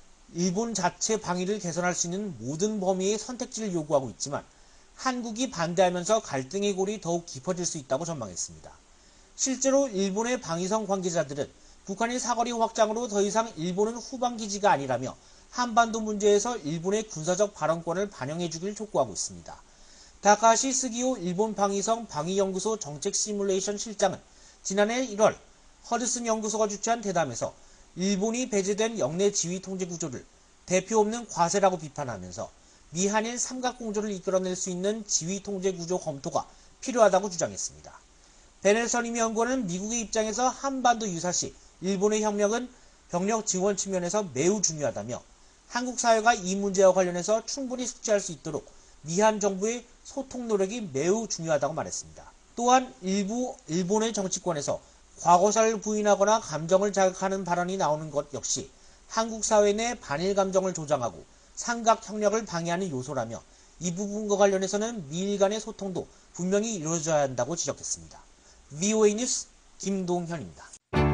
일본 자체 방위를 개선할 수 있는 모든 범위의 선택지를 요구하고 있지만 한국이 반대하면서 갈등의 골이 더욱 깊어질 수 있다고 전망했습니다. 실제로 일본의 방위성 관계자들은 북한의 사거리 확장으로 더 이상 일본은 후방기지가 아니라며 한반도 문제에서 일본의 군사적 발언권을 반영해주길 촉구하고 있습니다. 다카시 스기오 일본 방위성 방위연구소 정책 시뮬레이션 실장은 지난해 1월 허드슨 연구소가 주최한 대담에서 일본이 배제된 영내 지휘 통제 구조를 대표 없는 과세라고 비판하면서 미한일 삼각공조를 이끌어낼 수 있는 지휘 통제 구조 검토가 필요하다고 주장했습니다. 베넬 선임연구원은 미국의 입장에서 한반도 유사시 일본의 협력은 병력 지원 측면에서 매우 중요하다며 한국 사회가 이 문제와 관련해서 충분히 숙지할 수 있도록 미한 정부의 소통 노력이 매우 중요하다고 말했습니다. 또한 일부 일본의 정치권에서 과거사를 부인하거나 감정을 자극하는 발언이 나오는 것 역시 한국 사회 내 반일 감정을 조장하고 삼각 협력을 방해하는 요소라며 이 부분과 관련해서는 미일 간의 소통도 분명히 이루어져야 한다고 지적했습니다. VOA 뉴스 김동현입니다.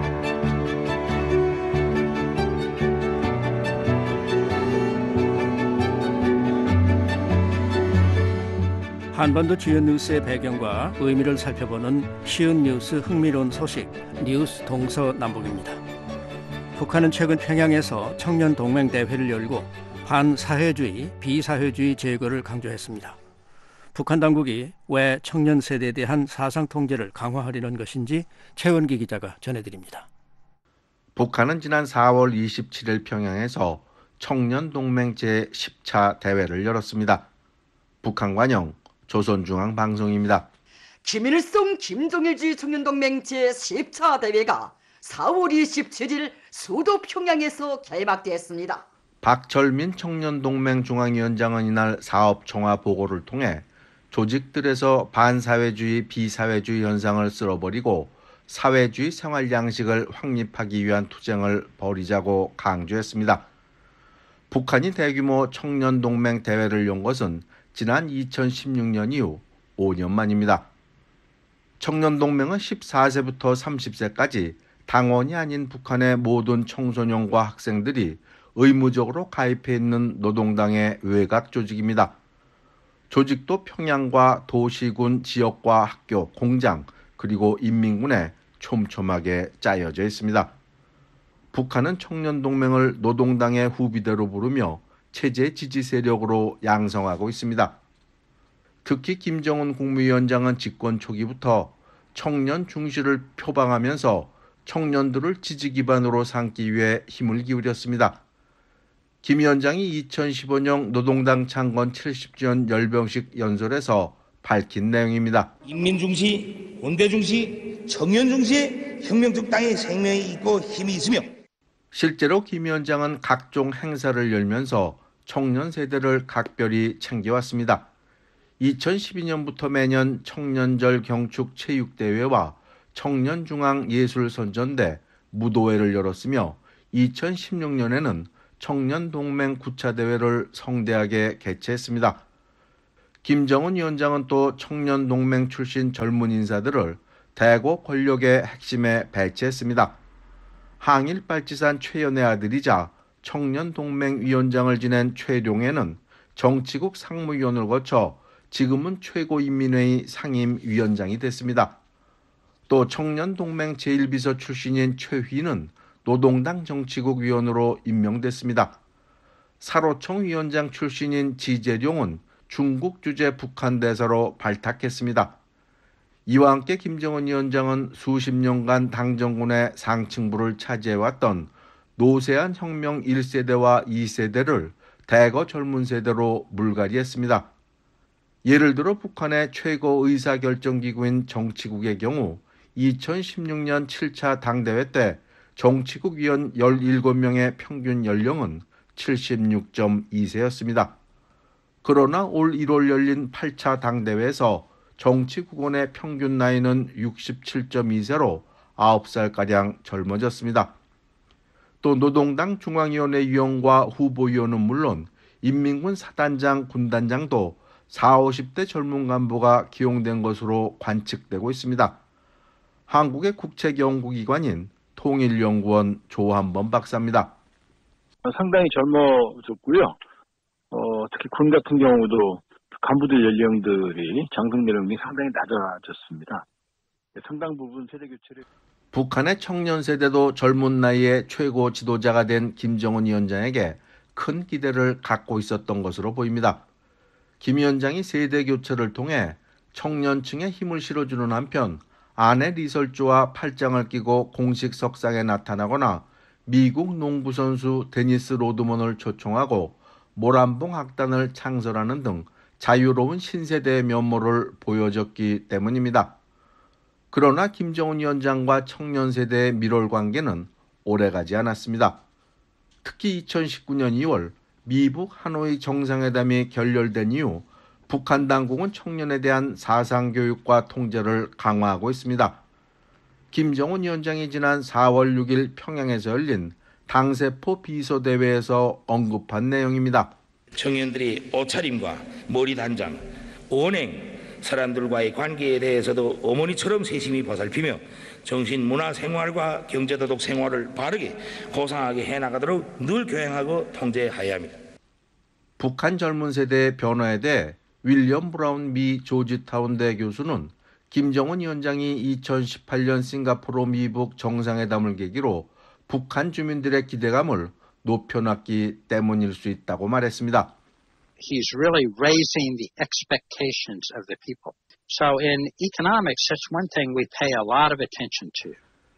한반도 주요 뉴스의 배경과 의미를 살펴보는 쉬운 뉴스 흥미로운 소식 뉴스 동서남북입니다. 북한은 최근 평양에서 청년 동맹 대회를 열고 반사회주의, 비사회주의 제거를 강조했습니다. 북한 당국이 왜 청년 세대에 대한 사상 통제를 강화하려는 것인지 최원기 기자가 전해드립니다. 북한은 지난 4월 27일 평양에서 청년 동맹 제10차 대회를 열었습니다. 북한 관영 조선중앙방송입니다. 김일성 김정일주의 청년동맹 제10차 대회가 4월 27일 수도 평양에서 개막됐습니다. 박철민 청년동맹 중앙위원장은 이날 사업 종합 보고를 통해 조직들에서 반사회주의, 비사회주의 현상을 쓸어버리고 사회주의 생활 양식을 확립하기 위한 투쟁을 벌이자고 강조했습니다. 북한이 대규모 청년동맹 대회를 연 것은 지난 2016년 이후 5년 만입니다. 청년동맹은 14세부터 30세까지 당원이 아닌 북한의 모든 청소년과 학생들이 의무적으로 가입해 있는 노동당의 외곽 조직입니다. 조직도 평양과 도시군, 지역과 학교, 공장, 그리고 인민군에 촘촘하게 짜여져 있습니다. 북한은 청년동맹을 노동당의 후비대로 부르며 체제 지지 세력으로 양성하고 있습니다. 특히 김정은 국무위원장은 집권 초기부터 청년 중시를 표방하면서 청년들을 지지 기반으로 삼기 위해 힘을 기울였습니다. 김 위원장이 2015년 노동당 창건 70주년 열병식 연설에서 밝힌 내용입니다. 인민 중시, 군대 중시, 청년 중시에 혁명적 당의 생명이 있고 힘이 있으며 실제로 김 위원장은 각종 행사를 열면서 청년 세대를 각별히 챙겨왔습니다. 2012년부터 매년 청년절 경축 체육대회와 청년중앙예술선전대, 무도회를 열었으며 2016년에는 청년동맹 9차 대회를 성대하게 개최했습니다. 김정은 위원장은 또 청년동맹 출신 젊은 인사들을 대고 권력의 핵심에 배치했습니다. 항일 빨치산 최연의 아들이자 청년동맹 위원장을 지낸 최룡해는 정치국 상무위원을 거쳐 지금은 최고인민회의 상임위원장이 됐습니다. 또 청년동맹 제1비서 출신인 최휘는 노동당 정치국 위원으로 임명됐습니다. 사로청 위원장 출신인 지재룡은 중국 주재 북한 대사로 발탁했습니다. 이와 함께 김정은 위원장은 수십 년간 당정군의 상층부를 차지해왔던 노세한 혁명 1세대와 2세대를 대거 젊은 세대로 물갈이했습니다. 예를 들어 북한의 최고 의사결정기구인 정치국의 경우 2016년 7차 당대회 때 정치국 위원 17명의 평균 연령은 76.2세였습니다. 그러나 올 1월 열린 8차 당대회에서 정치국원의 평균 나이는 67.2세로 9살가량 젊어졌습니다. 또 노동당 중앙위원회 위원과 후보위원은 물론 인민군 사단장, 군단장도 40, 50대 젊은 간부가 기용된 것으로 관측되고 있습니다. 한국의 국책연구기관인 통일연구원 조한범 박사입니다. 상당히 젊어졌고요. 특히 군 같은 경우도 간부들 연령들이 장성 연령이 상당히 낮아졌습니다. 상당 부분 세대 교체를 북한의 청년 세대도 젊은 나이에 최고 지도자가 된 김정은 위원장에게 큰 기대를 갖고 있었던 것으로 보입니다. 김 위원장이 세대 교체를 통해 청년층에 힘을 실어주는 한편 아내 리설주와 팔짱을 끼고 공식 석상에 나타나거나 미국 농구 선수 데니스 로드먼을 초청하고 모란봉 학단을 창설하는 등 자유로운 신세대의 면모를 보여줬기 때문입니다. 그러나 김정은 위원장과 청년 세대의 밀월 관계는 오래가지 않았습니다. 특히 2019년 2월 미북 하노이 정상회담이 결렬된 이후 북한 당국은 청년에 대한 사상교육과 통제를 강화하고 있습니다. 김정은 위원장이 지난 4월 6일 평양에서 열린 당세포 비서대회에서 언급한 내용입니다. 청년들이 옷차림과 머리 단장, 언행, 사람들과의 관계에 대해서도 어머니처럼 세심히 보살피며 정신, 문화, 생활과 경제도덕 생활을 바르게 고상하게 해나가도록 늘 교행하고 통제해야 합니다. 북한 젊은 세대의 변화에 대해 윌리엄 브라운 미 조지타운대 교수는 김정은 위원장이 2018년 싱가포르 미북 정상회담을 계기로 북한 주민들의 기대감을 높여놨기 때문일 수 있다고 말했습니다. He's really raising the expectations of the people. So in economics, that's one thing we pay a lot of attention to.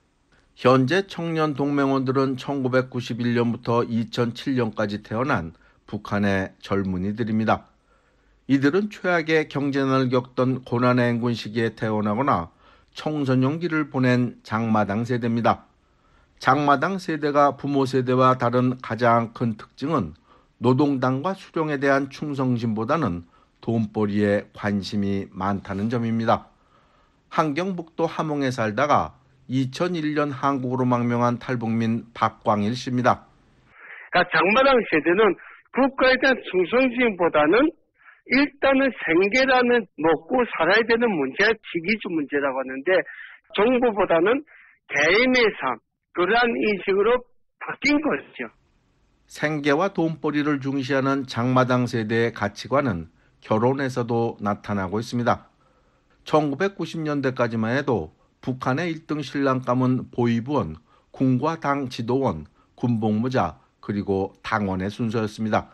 현재 청년 동맹원들은 1991년부터 2007년까지 태어난 북한의 젊은이들입니다. 이들은 최악의 경제난을 겪던 고난의 행군 시기에 태어나거나 청소년기를 보낸 장마당 세대입니다. 장마당 세대가 부모 세대와 다른 가장 큰 특징은 노동당과 수령에 대한 충성심보다는 돈벌이에 관심이 많다는 점입니다. 함경북도 함흥에 살다가 2001년 한국으로 망명한 탈북민 박광일 씨입니다. 그러니까 장마당 세대는 국가에 대한 충성심보다는 일단은 생계라는 먹고 살아야 되는 문제가 지기주 문제라고 하는데 정부보다는 개인의 삶, 그러한 인식으로 바뀐 거죠. 생계와 돈벌이를 중시하는 장마당 세대의 가치관은 결혼에서도 나타나고 있습니다. 1990년대까지만 해도 북한의 1등 신랑감은 보위부원, 군과 당 지도원, 군복무자, 그리고 당원의 순서였습니다.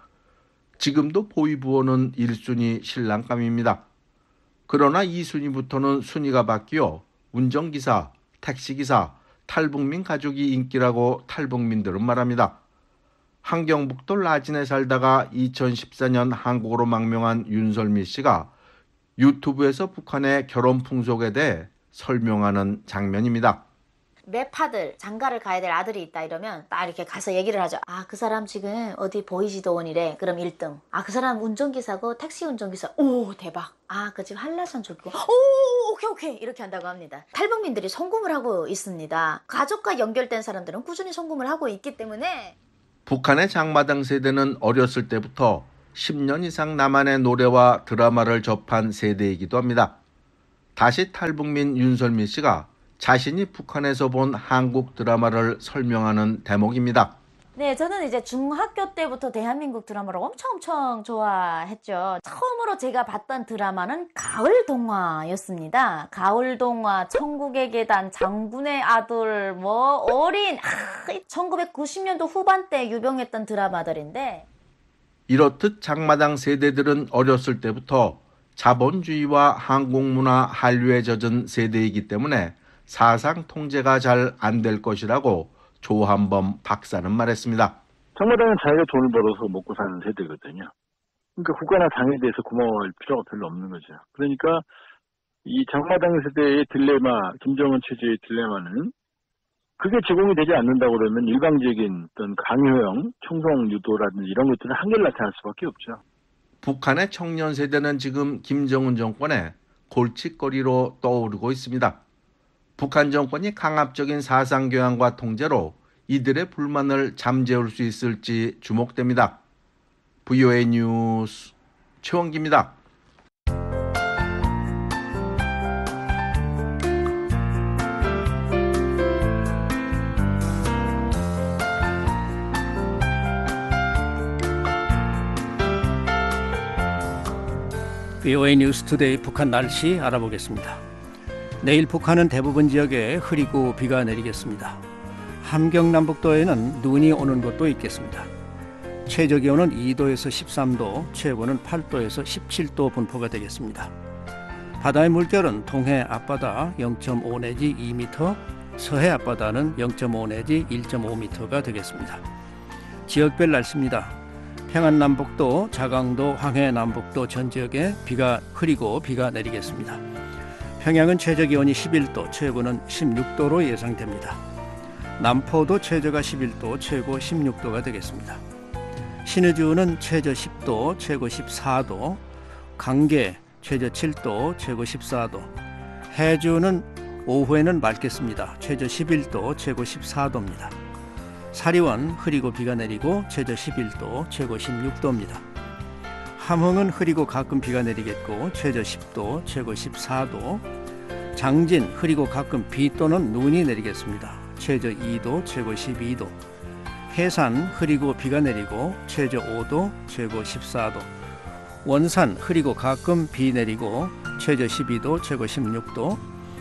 지금도 보위부원은 1순위 신랑감입니다. 그러나 2순위부터는 순위가 바뀌어 운전기사, 택시기사, 탈북민 가족이 인기라고 탈북민들은 말합니다. 함경북도 라진에 살다가 2014년 한국으로 망명한 윤설미 씨가 유튜브에서 북한의 결혼 풍속에 대해 설명하는 장면입니다. 매파들 장가를 가야 될 아들이 있다 이러면 딱 이렇게 가서 얘기를 하죠. 아, 그 사람 지금 어디 보이지도원이래. 그럼 1등. 아, 그 사람 운전기사고 택시 운전기사. 오, 대박. 아, 그 집 한라산 졸고. 오, 오케이. 이렇게 한다고 합니다. 탈북민들이 송금을 하고 있습니다. 가족과 연결된 사람들은 꾸준히 송금을 하고 있기 때문에 북한의 장마당 세대는 어렸을 때부터 10년 이상 남한의 노래와 드라마를 접한 세대이기도 합니다. 다시 탈북민 윤설미 씨가 자신이 북한에서 본 한국 드라마를 설명하는 대목입니다. 네, 저는 이제 중학교 때부터 대한민국 드라마를 엄청 좋아했죠. 처음으로 제가 봤던 드라마는 가을 동화였습니다. 가을 동화, 천국의 계단, 장군의 아들, 어린, 1990년도 후반때 유병했던 드라마들인데 이렇듯 장마당 세대들은 어렸을 때부터 자본주의와 한국문화 한류에 젖은 세대이기 때문에 사상 통제가 잘 안 될 것이라고 조한범 박사는 말했습니다. 장마당은 자기가 돈을 벌어서 먹고 사는 세대거든요. 그러니까 국가나 당에 대해서 고마워할 필요가 별로 없는 거죠. 그러니까 이 장마당 세대의 딜레마, 김정은 체제의 딜레마는 그게 제공이 되지 않는다고 그러면 일방적인 어떤 강요형 총성 유도라든지 이런 것들은 한결 나타날 수밖에 없죠. 북한의 청년 세대는 지금 김정은 정권의 골칫거리로 떠오르고 있습니다. 북한 정권이 강압적인 사상교양과 통제로 이들의 불만을 잠재울 수 있을지 주목됩니다. VOA 뉴스 최원기입니다. VOA 뉴스 투데이 북한 날씨 알아보겠습니다. 내일 북한은 대부분 지역에 흐리고 비가 내리겠습니다. 함경남북도에는 눈이 오는 곳도 있겠습니다. 최저기온은 2도에서 13도, 최고는 8도에서 17도 분포가 되겠습니다. 바다의 물결은 동해 앞바다 0.5 내지 2m, 서해 앞바다는 0.5 내지 1.5m가 되겠습니다. 지역별 날씨입니다. 평안남북도, 자강도, 황해남북도 전 지역에 비가 흐리고 비가 내리겠습니다. 평양은 최저기온이 11도, 최고는 16도로 예상됩니다. 남포도 최저가 11도, 최고 16도가 되겠습니다. 신의주는 최저 10도, 최고 14도, 강계 최저 7도, 최고 14도, 해주는 오후에는 맑겠습니다. 최저 11도, 최고 14도입니다. 사리원 흐리고 비가 내리고 최저 11도, 최고 16도입니다. 함흥은 흐리고 가끔 비가 내리겠고 최저 10도, 최고 14도. 장진 흐리고 가끔 비 또는 눈이 내리겠습니다. 최저 2도, 최고 12도. 해산 흐리고 비가 내리고 최저 5도, 최고 14도. 원산 흐리고 가끔 비 내리고 최저 12도, 최고 16도.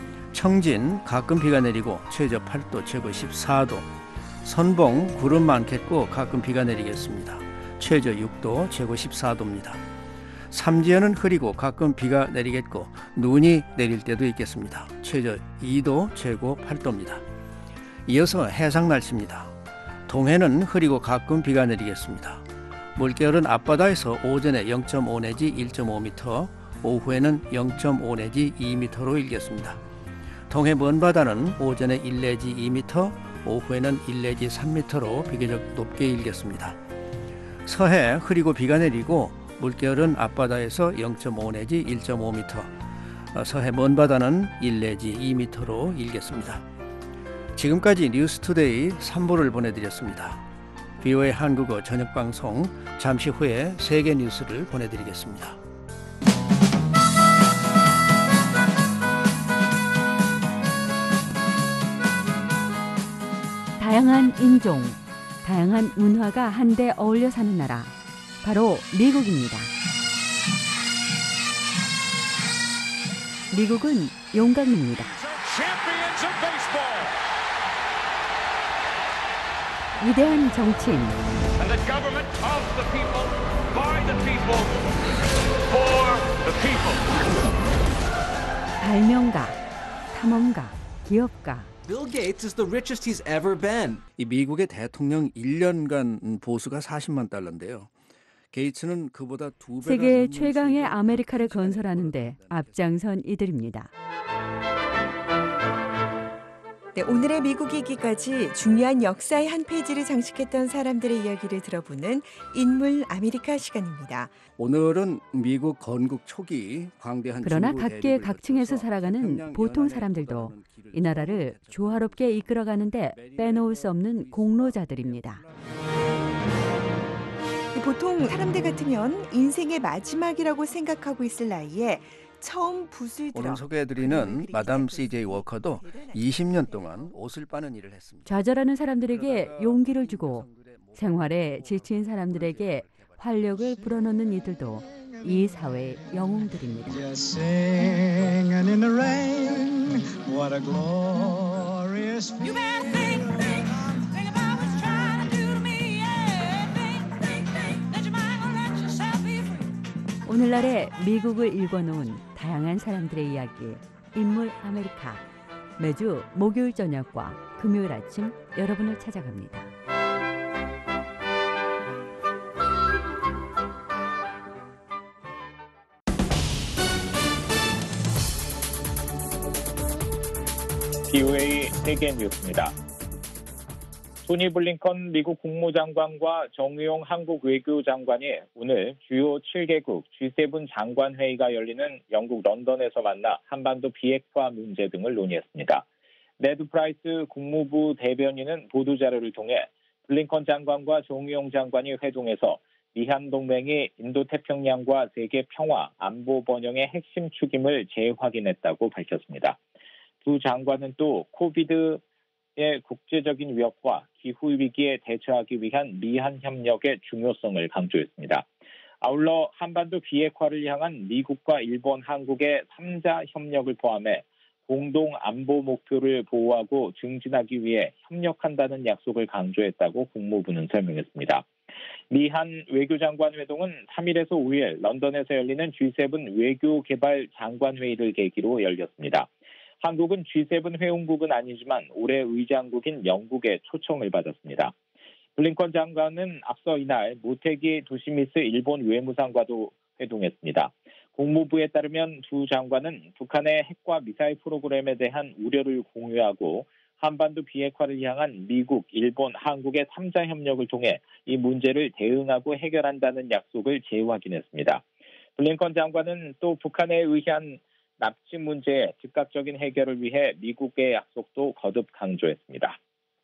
청진 가끔 비가 내리고 최저 8도, 최고 14도. 선봉 구름 많겠고 가끔 비가 내리겠습니다. 최저 6도, 최고 14도입니다. 삼지연은 흐리고 가끔 비가 내리겠고 눈이 내릴 때도 있겠습니다. 최저 2도, 최고 8도입니다. 이어서 해상 날씨입니다. 동해는 흐리고 가끔 비가 내리겠습니다. 물결은 앞바다에서 오전에 0.5 내지 1.5m, 오후에는 0.5 내지 2m로 일겠습니다. 동해 먼바다는 오전에 1 내지 2m, 오후에는 1 내지 3m로 비교적 높게 일겠습니다. 서해 흐리고 비가 내리고 물결은 앞바다에서 0.5 내지 1.5m, 서해 먼바다는 1 내지 2m로 일겠습니다. 지금까지 뉴스투데이 3부를 보내드렸습니다. VOA 한국어 저녁방송 잠시 후에 세계 뉴스를 보내드리겠습니다. 다양한 인종, 다양한 문화가 한데 어울려 사는 나라, 바로 미국입니다. 미국은 용광로입니다. 위대한 정치인, 발명가, 탐험가, 기업가. Bill Gates is the richest he's ever been. 이 미국의 대통령 1년간 보수가 40만 달러인데요. 게이츠는 그보다 2배나 세계 최강의 아메리카를 건설하는데 앞장선 이들입니다. 네, 오늘의 미국이 있기까지 중요한 역사의 한 페이지를 장식했던 사람들의 이야기를 들어보는 인물 아메리카 시간입니다. 오늘은 미국 건국 초기 광대한 그러나 중부 각계 대륙을 각층에서 거쳐서 살아가는 평양 보통 연안에 사람들도 접근하는 길을 이 나라를 조화롭게 이끌어가는데 빼놓을 수 없는 공로자들입니다. 보통 사람들 같으면 인생의 마지막이라고 생각하고 있을 나이에 처음 붓을 들어 오늘 소개해드리는 마담 CJ 워커도 20년 동안 옷을 빠는 일을 했습니다. 좌절하는 사람들에게 용기를 주고 생활에 지친 사람들에게 활력을 불어넣는 이들도 이 사회의 영웅들입니다. 오늘날의 미국을 읽어놓은 다양한 사람들의 이야기, 인물 아메리카. 매주 목요일 저녁과 금요일 아침 여러분을 찾아갑니다. VOA 세계 뉴스입니다. 토니 블링컨 미국 국무장관과 정의용 한국 외교장관이 오늘 주요 7개국 G7 장관회의가 열리는 영국 런던에서 만나 한반도 비핵화 문제 등을 논의했습니다. 네드 프라이스 국무부 대변인은 보도자료를 통해 블링컨 장관과 정의용 장관이 회동해서 미한 동맹이 인도태평양과 세계 평화, 안보 번영의 핵심 축임을 재확인했다고 밝혔습니다. 두 장관은 또 코비드의 국제적인 위협과 기후위기에 대처하기 위한 미한 협력의 중요성을 강조했습니다. 아울러 한반도 비핵화를 향한 미국과 일본, 한국의 3자 협력을 포함해 공동 안보 목표를 보호하고 증진하기 위해 협력한다는 약속을 강조했다고 국무부는 설명했습니다. 미한 외교장관 회동은 3일에서 5일 런던에서 열리는 G7 외교개발 장관회의를 계기로 열렸습니다. 한국은 G7 회원국은 아니지만 올해 의장국인 영국의 초청을 받았습니다. 블링컨 장관은 앞서 이날 모테기 도시미스 일본 외무상과도 회동했습니다. 국무부에 따르면 두 장관은 북한의 핵과 미사일 프로그램에 대한 우려를 공유하고 한반도 비핵화를 향한 미국, 일본, 한국의 3자 협력을 통해 이 문제를 대응하고 해결한다는 약속을 재확인했습니다. 블링컨 장관은 또 북한에 의한 납치 문제의 즉각적인 해결을 위해 미국의 약속도 거듭 강조했습니다.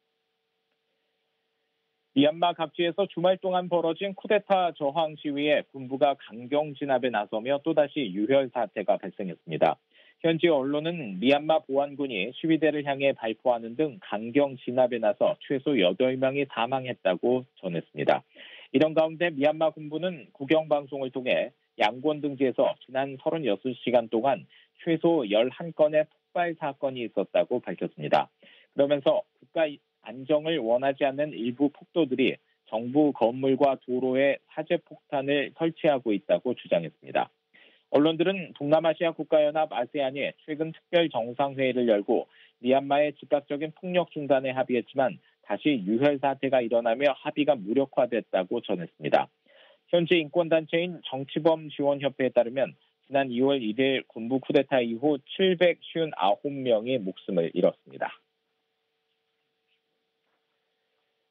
미얀마 각지에서 주말 동안 벌어진 쿠데타 저항 시위에 군부가 강경 진압에 나서며 또다시 유혈 사태가 발생했습니다. 현지 언론은 미얀마 보안군이 시위대를 향해 발포하는 등 강경 진압에 나서 최소 8명이 사망했다고 전했습니다. 이런 가운데 미얀마 군부는 국영방송을 통해 양곤 등지에서 지난 36시간 동안 최소 11건의 폭발 사건이 있었다고 밝혔습니다. 그러면서 국가 안정을 원하지 않는 일부 폭도들이 정부 건물과 도로에 사제폭탄을 설치하고 있다고 주장했습니다. 언론들은 동남아시아 국가연합 아세안이 최근 특별 정상회의를 열고 미얀마의 즉각적인 폭력 중단에 합의했지만 다시 유혈 사태가 일어나며 합의가 무력화됐다고 전했습니다. 현지 인권단체인 정치범지원협회에 따르면 지난 2월 1일 군부 쿠데타 이후 759명이 목숨을 잃었습니다.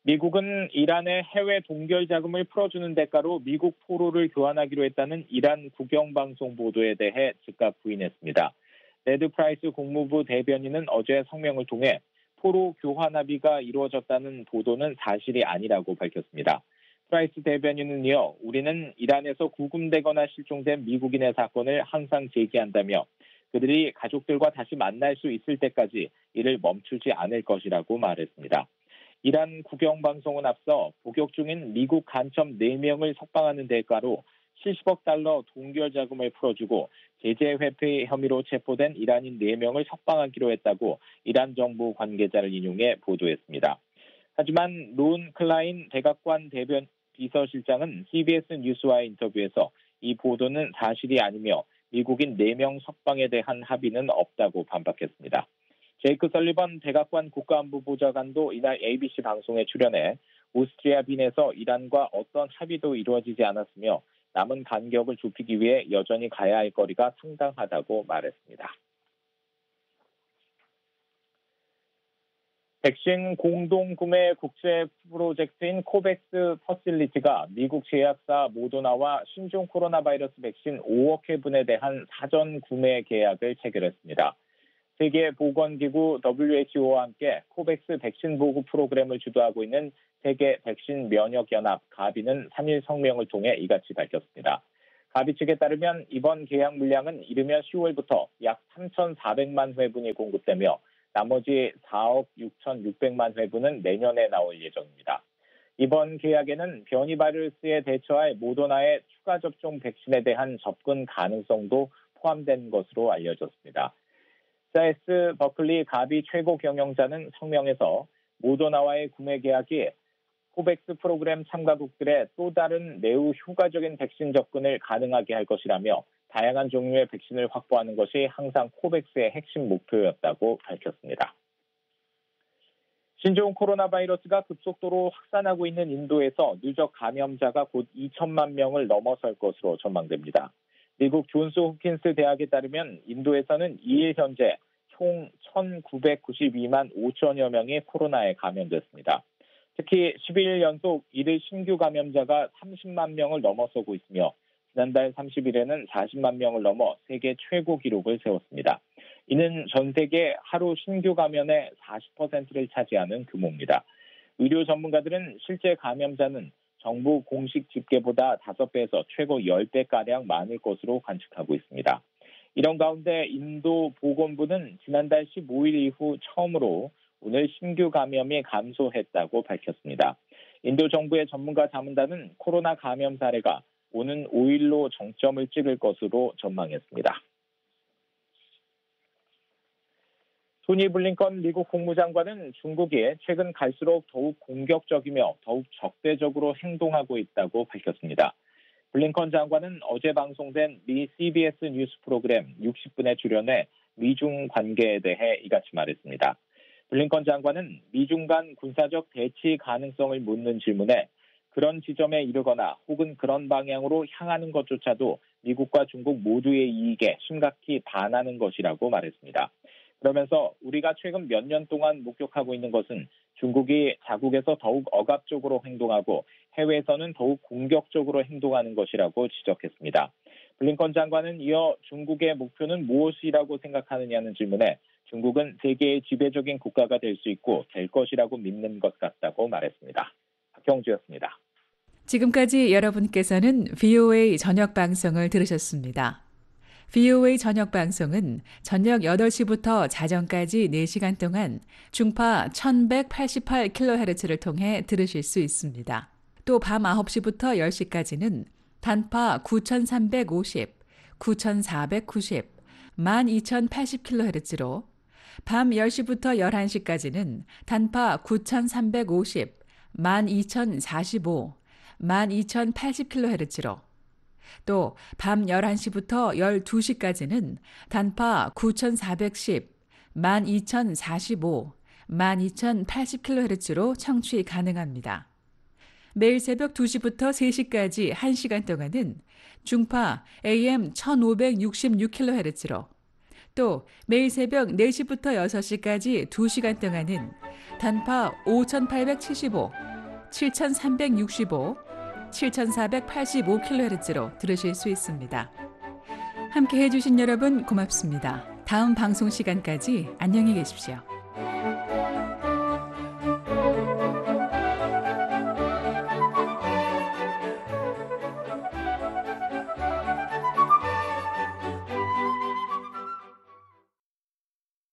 미국은 이란의 해외 동결 자금을 풀어주는 대가로 미국 포로를 교환하기로 했다는 이란 국영방송 보도에 대해 즉각 부인했습니다. 네드 프라이스 국무부 대변인은 어제 성명을 통해 포로 교환 합의가 이루어졌다는 보도는 사실이 아니라고 밝혔습니다. 프라이스 대변인은 이어 우리는 이란에서 구금되거나 실종된 미국인의 사건을 항상 제기한다며 그들이 가족들과 다시 만날 수 있을 때까지 이를 멈추지 않을 것이라고 말했습니다. 이란 국영방송은 앞서 복역 중인 미국 간첩 4명을 석방하는 대가로 70억 달러 동결 자금을 풀어주고 제재 회피 혐의로 체포된 이란인 4명을 석방하기로 했다고 이란 정부 관계자를 인용해 보도했습니다. 하지만 론 클라인 백악관 대변 비서실장은 CBS 뉴스와의 인터뷰에서 이 보도는 사실이 아니며 미국인 4명 석방에 대한 합의는 없다고 반박했습니다. 제이크 설리번 백악관 국가안보보좌관도 이날 ABC 방송에 출연해 오스트리아 빈에서 이란과 어떤 합의도 이루어지지 않았으며 남은 간격을 좁히기 위해 여전히 가야 할 거리가 상당하다고 말했습니다. 백신 공동구매 국제 프로젝트인 코백스 퍼실리티가 미국 제약사 모더나와 신종 코로나 바이러스 백신 5억 회분에 대한 사전 구매 계약을 체결했습니다. 세계보건기구 WHO와 함께 코백스 백신 보급 프로그램을 주도하고 있는 세계 백신 면역연합 가비는 3일 성명을 통해 이같이 밝혔습니다. 가비 측에 따르면 이번 계약 물량은 이르면 10월부터 약 3,400만 회분이 공급되며 나머지 4억 6,600만 회분은 내년에 나올 예정입니다. 이번 계약에는 변이 바이러스에 대처할 모더나의 추가 접종 백신에 대한 접근 가능성도 포함된 것으로 알려졌습니다. 사이스 버클리 가비 최고 경영자는 성명에서 모더나와의 구매 계약이 코백스 프로그램 참가국들의 또 다른 매우 효과적인 백신 접근을 가능하게 할 것이라며 다양한 종류의 백신을 확보하는 것이 항상 코백스의 핵심 목표였다고 밝혔습니다. 신종 코로나 바이러스가 급속도로 확산하고 있는 인도에서 누적 감염자가 곧 2천만 명을 넘어설 것으로 전망됩니다. 미국 존스 홉킨스 대학에 따르면 인도에서는 2일 현재 총 1,992만 5천여 명이 코로나에 감염됐습니다. 특히 11일 연속 일일 신규 감염자가 30만 명을 넘어서고 있으며 지난달 30일에는 40만 명을 넘어 세계 최고 기록을 세웠습니다. 이는 전 세계 하루 신규 감염의 40%를 차지하는 규모입니다. 의료 전문가들은 실제 감염자는 정부 공식 집계보다 5배에서 최고 10배가량 많을 것으로 관측하고 있습니다. 이런 가운데 인도 보건부는 지난달 15일 이후 처음으로 오늘 신규 감염이 감소했다고 밝혔습니다. 인도 정부의 전문가 자문단은 코로나 감염 사례가 오는 5일로 정점을 찍을 것으로 전망했습니다. 토니 블링컨 미국 국무장관은 중국이 최근 갈수록 더욱 공격적이며 더욱 적대적으로 행동하고 있다고 밝혔습니다. 블링컨 장관은 어제 방송된 미 CBS 뉴스 프로그램 60분에 출연해 미중 관계에 대해 이같이 말했습니다. 블링컨 장관은 미중 간 군사적 대치 가능성을 묻는 질문에 그런 지점에 이르거나 혹은 그런 방향으로 향하는 것조차도 미국과 중국 모두의 이익에 심각히 반하는 것이라고 말했습니다. 그러면서 우리가 최근 몇 년 동안 목격하고 있는 것은 중국이 자국에서 더욱 억압적으로 행동하고 해외에서는 더욱 공격적으로 행동하는 것이라고 지적했습니다. 블링컨 장관은 이어 중국의 목표는 무엇이라고 생각하느냐는 질문에 중국은 세계의 지배적인 국가가 될 수 있고 될 것이라고 믿는 것 같다고 말했습니다. 박형주였습니다. 지금까지 여러분께서는 VOA 저녁 방송을 들으셨습니다. VOA 저녁 방송은 저녁 8시부터 자정까지 4시간 동안 중파 1188kHz를 통해 들으실 수 있습니다. 또 밤 9시부터 10시까지는 단파 9350, 9490, 12080kHz로 밤 10시부터 11시까지는 단파 9350, 12045, 12080kHz로 또 밤 11시부터 12시까지는 단파 9410, 12045, 12080kHz로 청취 가능합니다. 매일 새벽 2시부터 3시까지 1시간 동안은 중파 AM 1566kHz로 또 매일 새벽 4시부터 6시까지 2시간 동안은 단파 5875, 7,365, 7,485kHz로 들으실 수 있습니다. 함께 해주신 여러분 고맙습니다. 다음 방송 시간까지 안녕히 계십시오.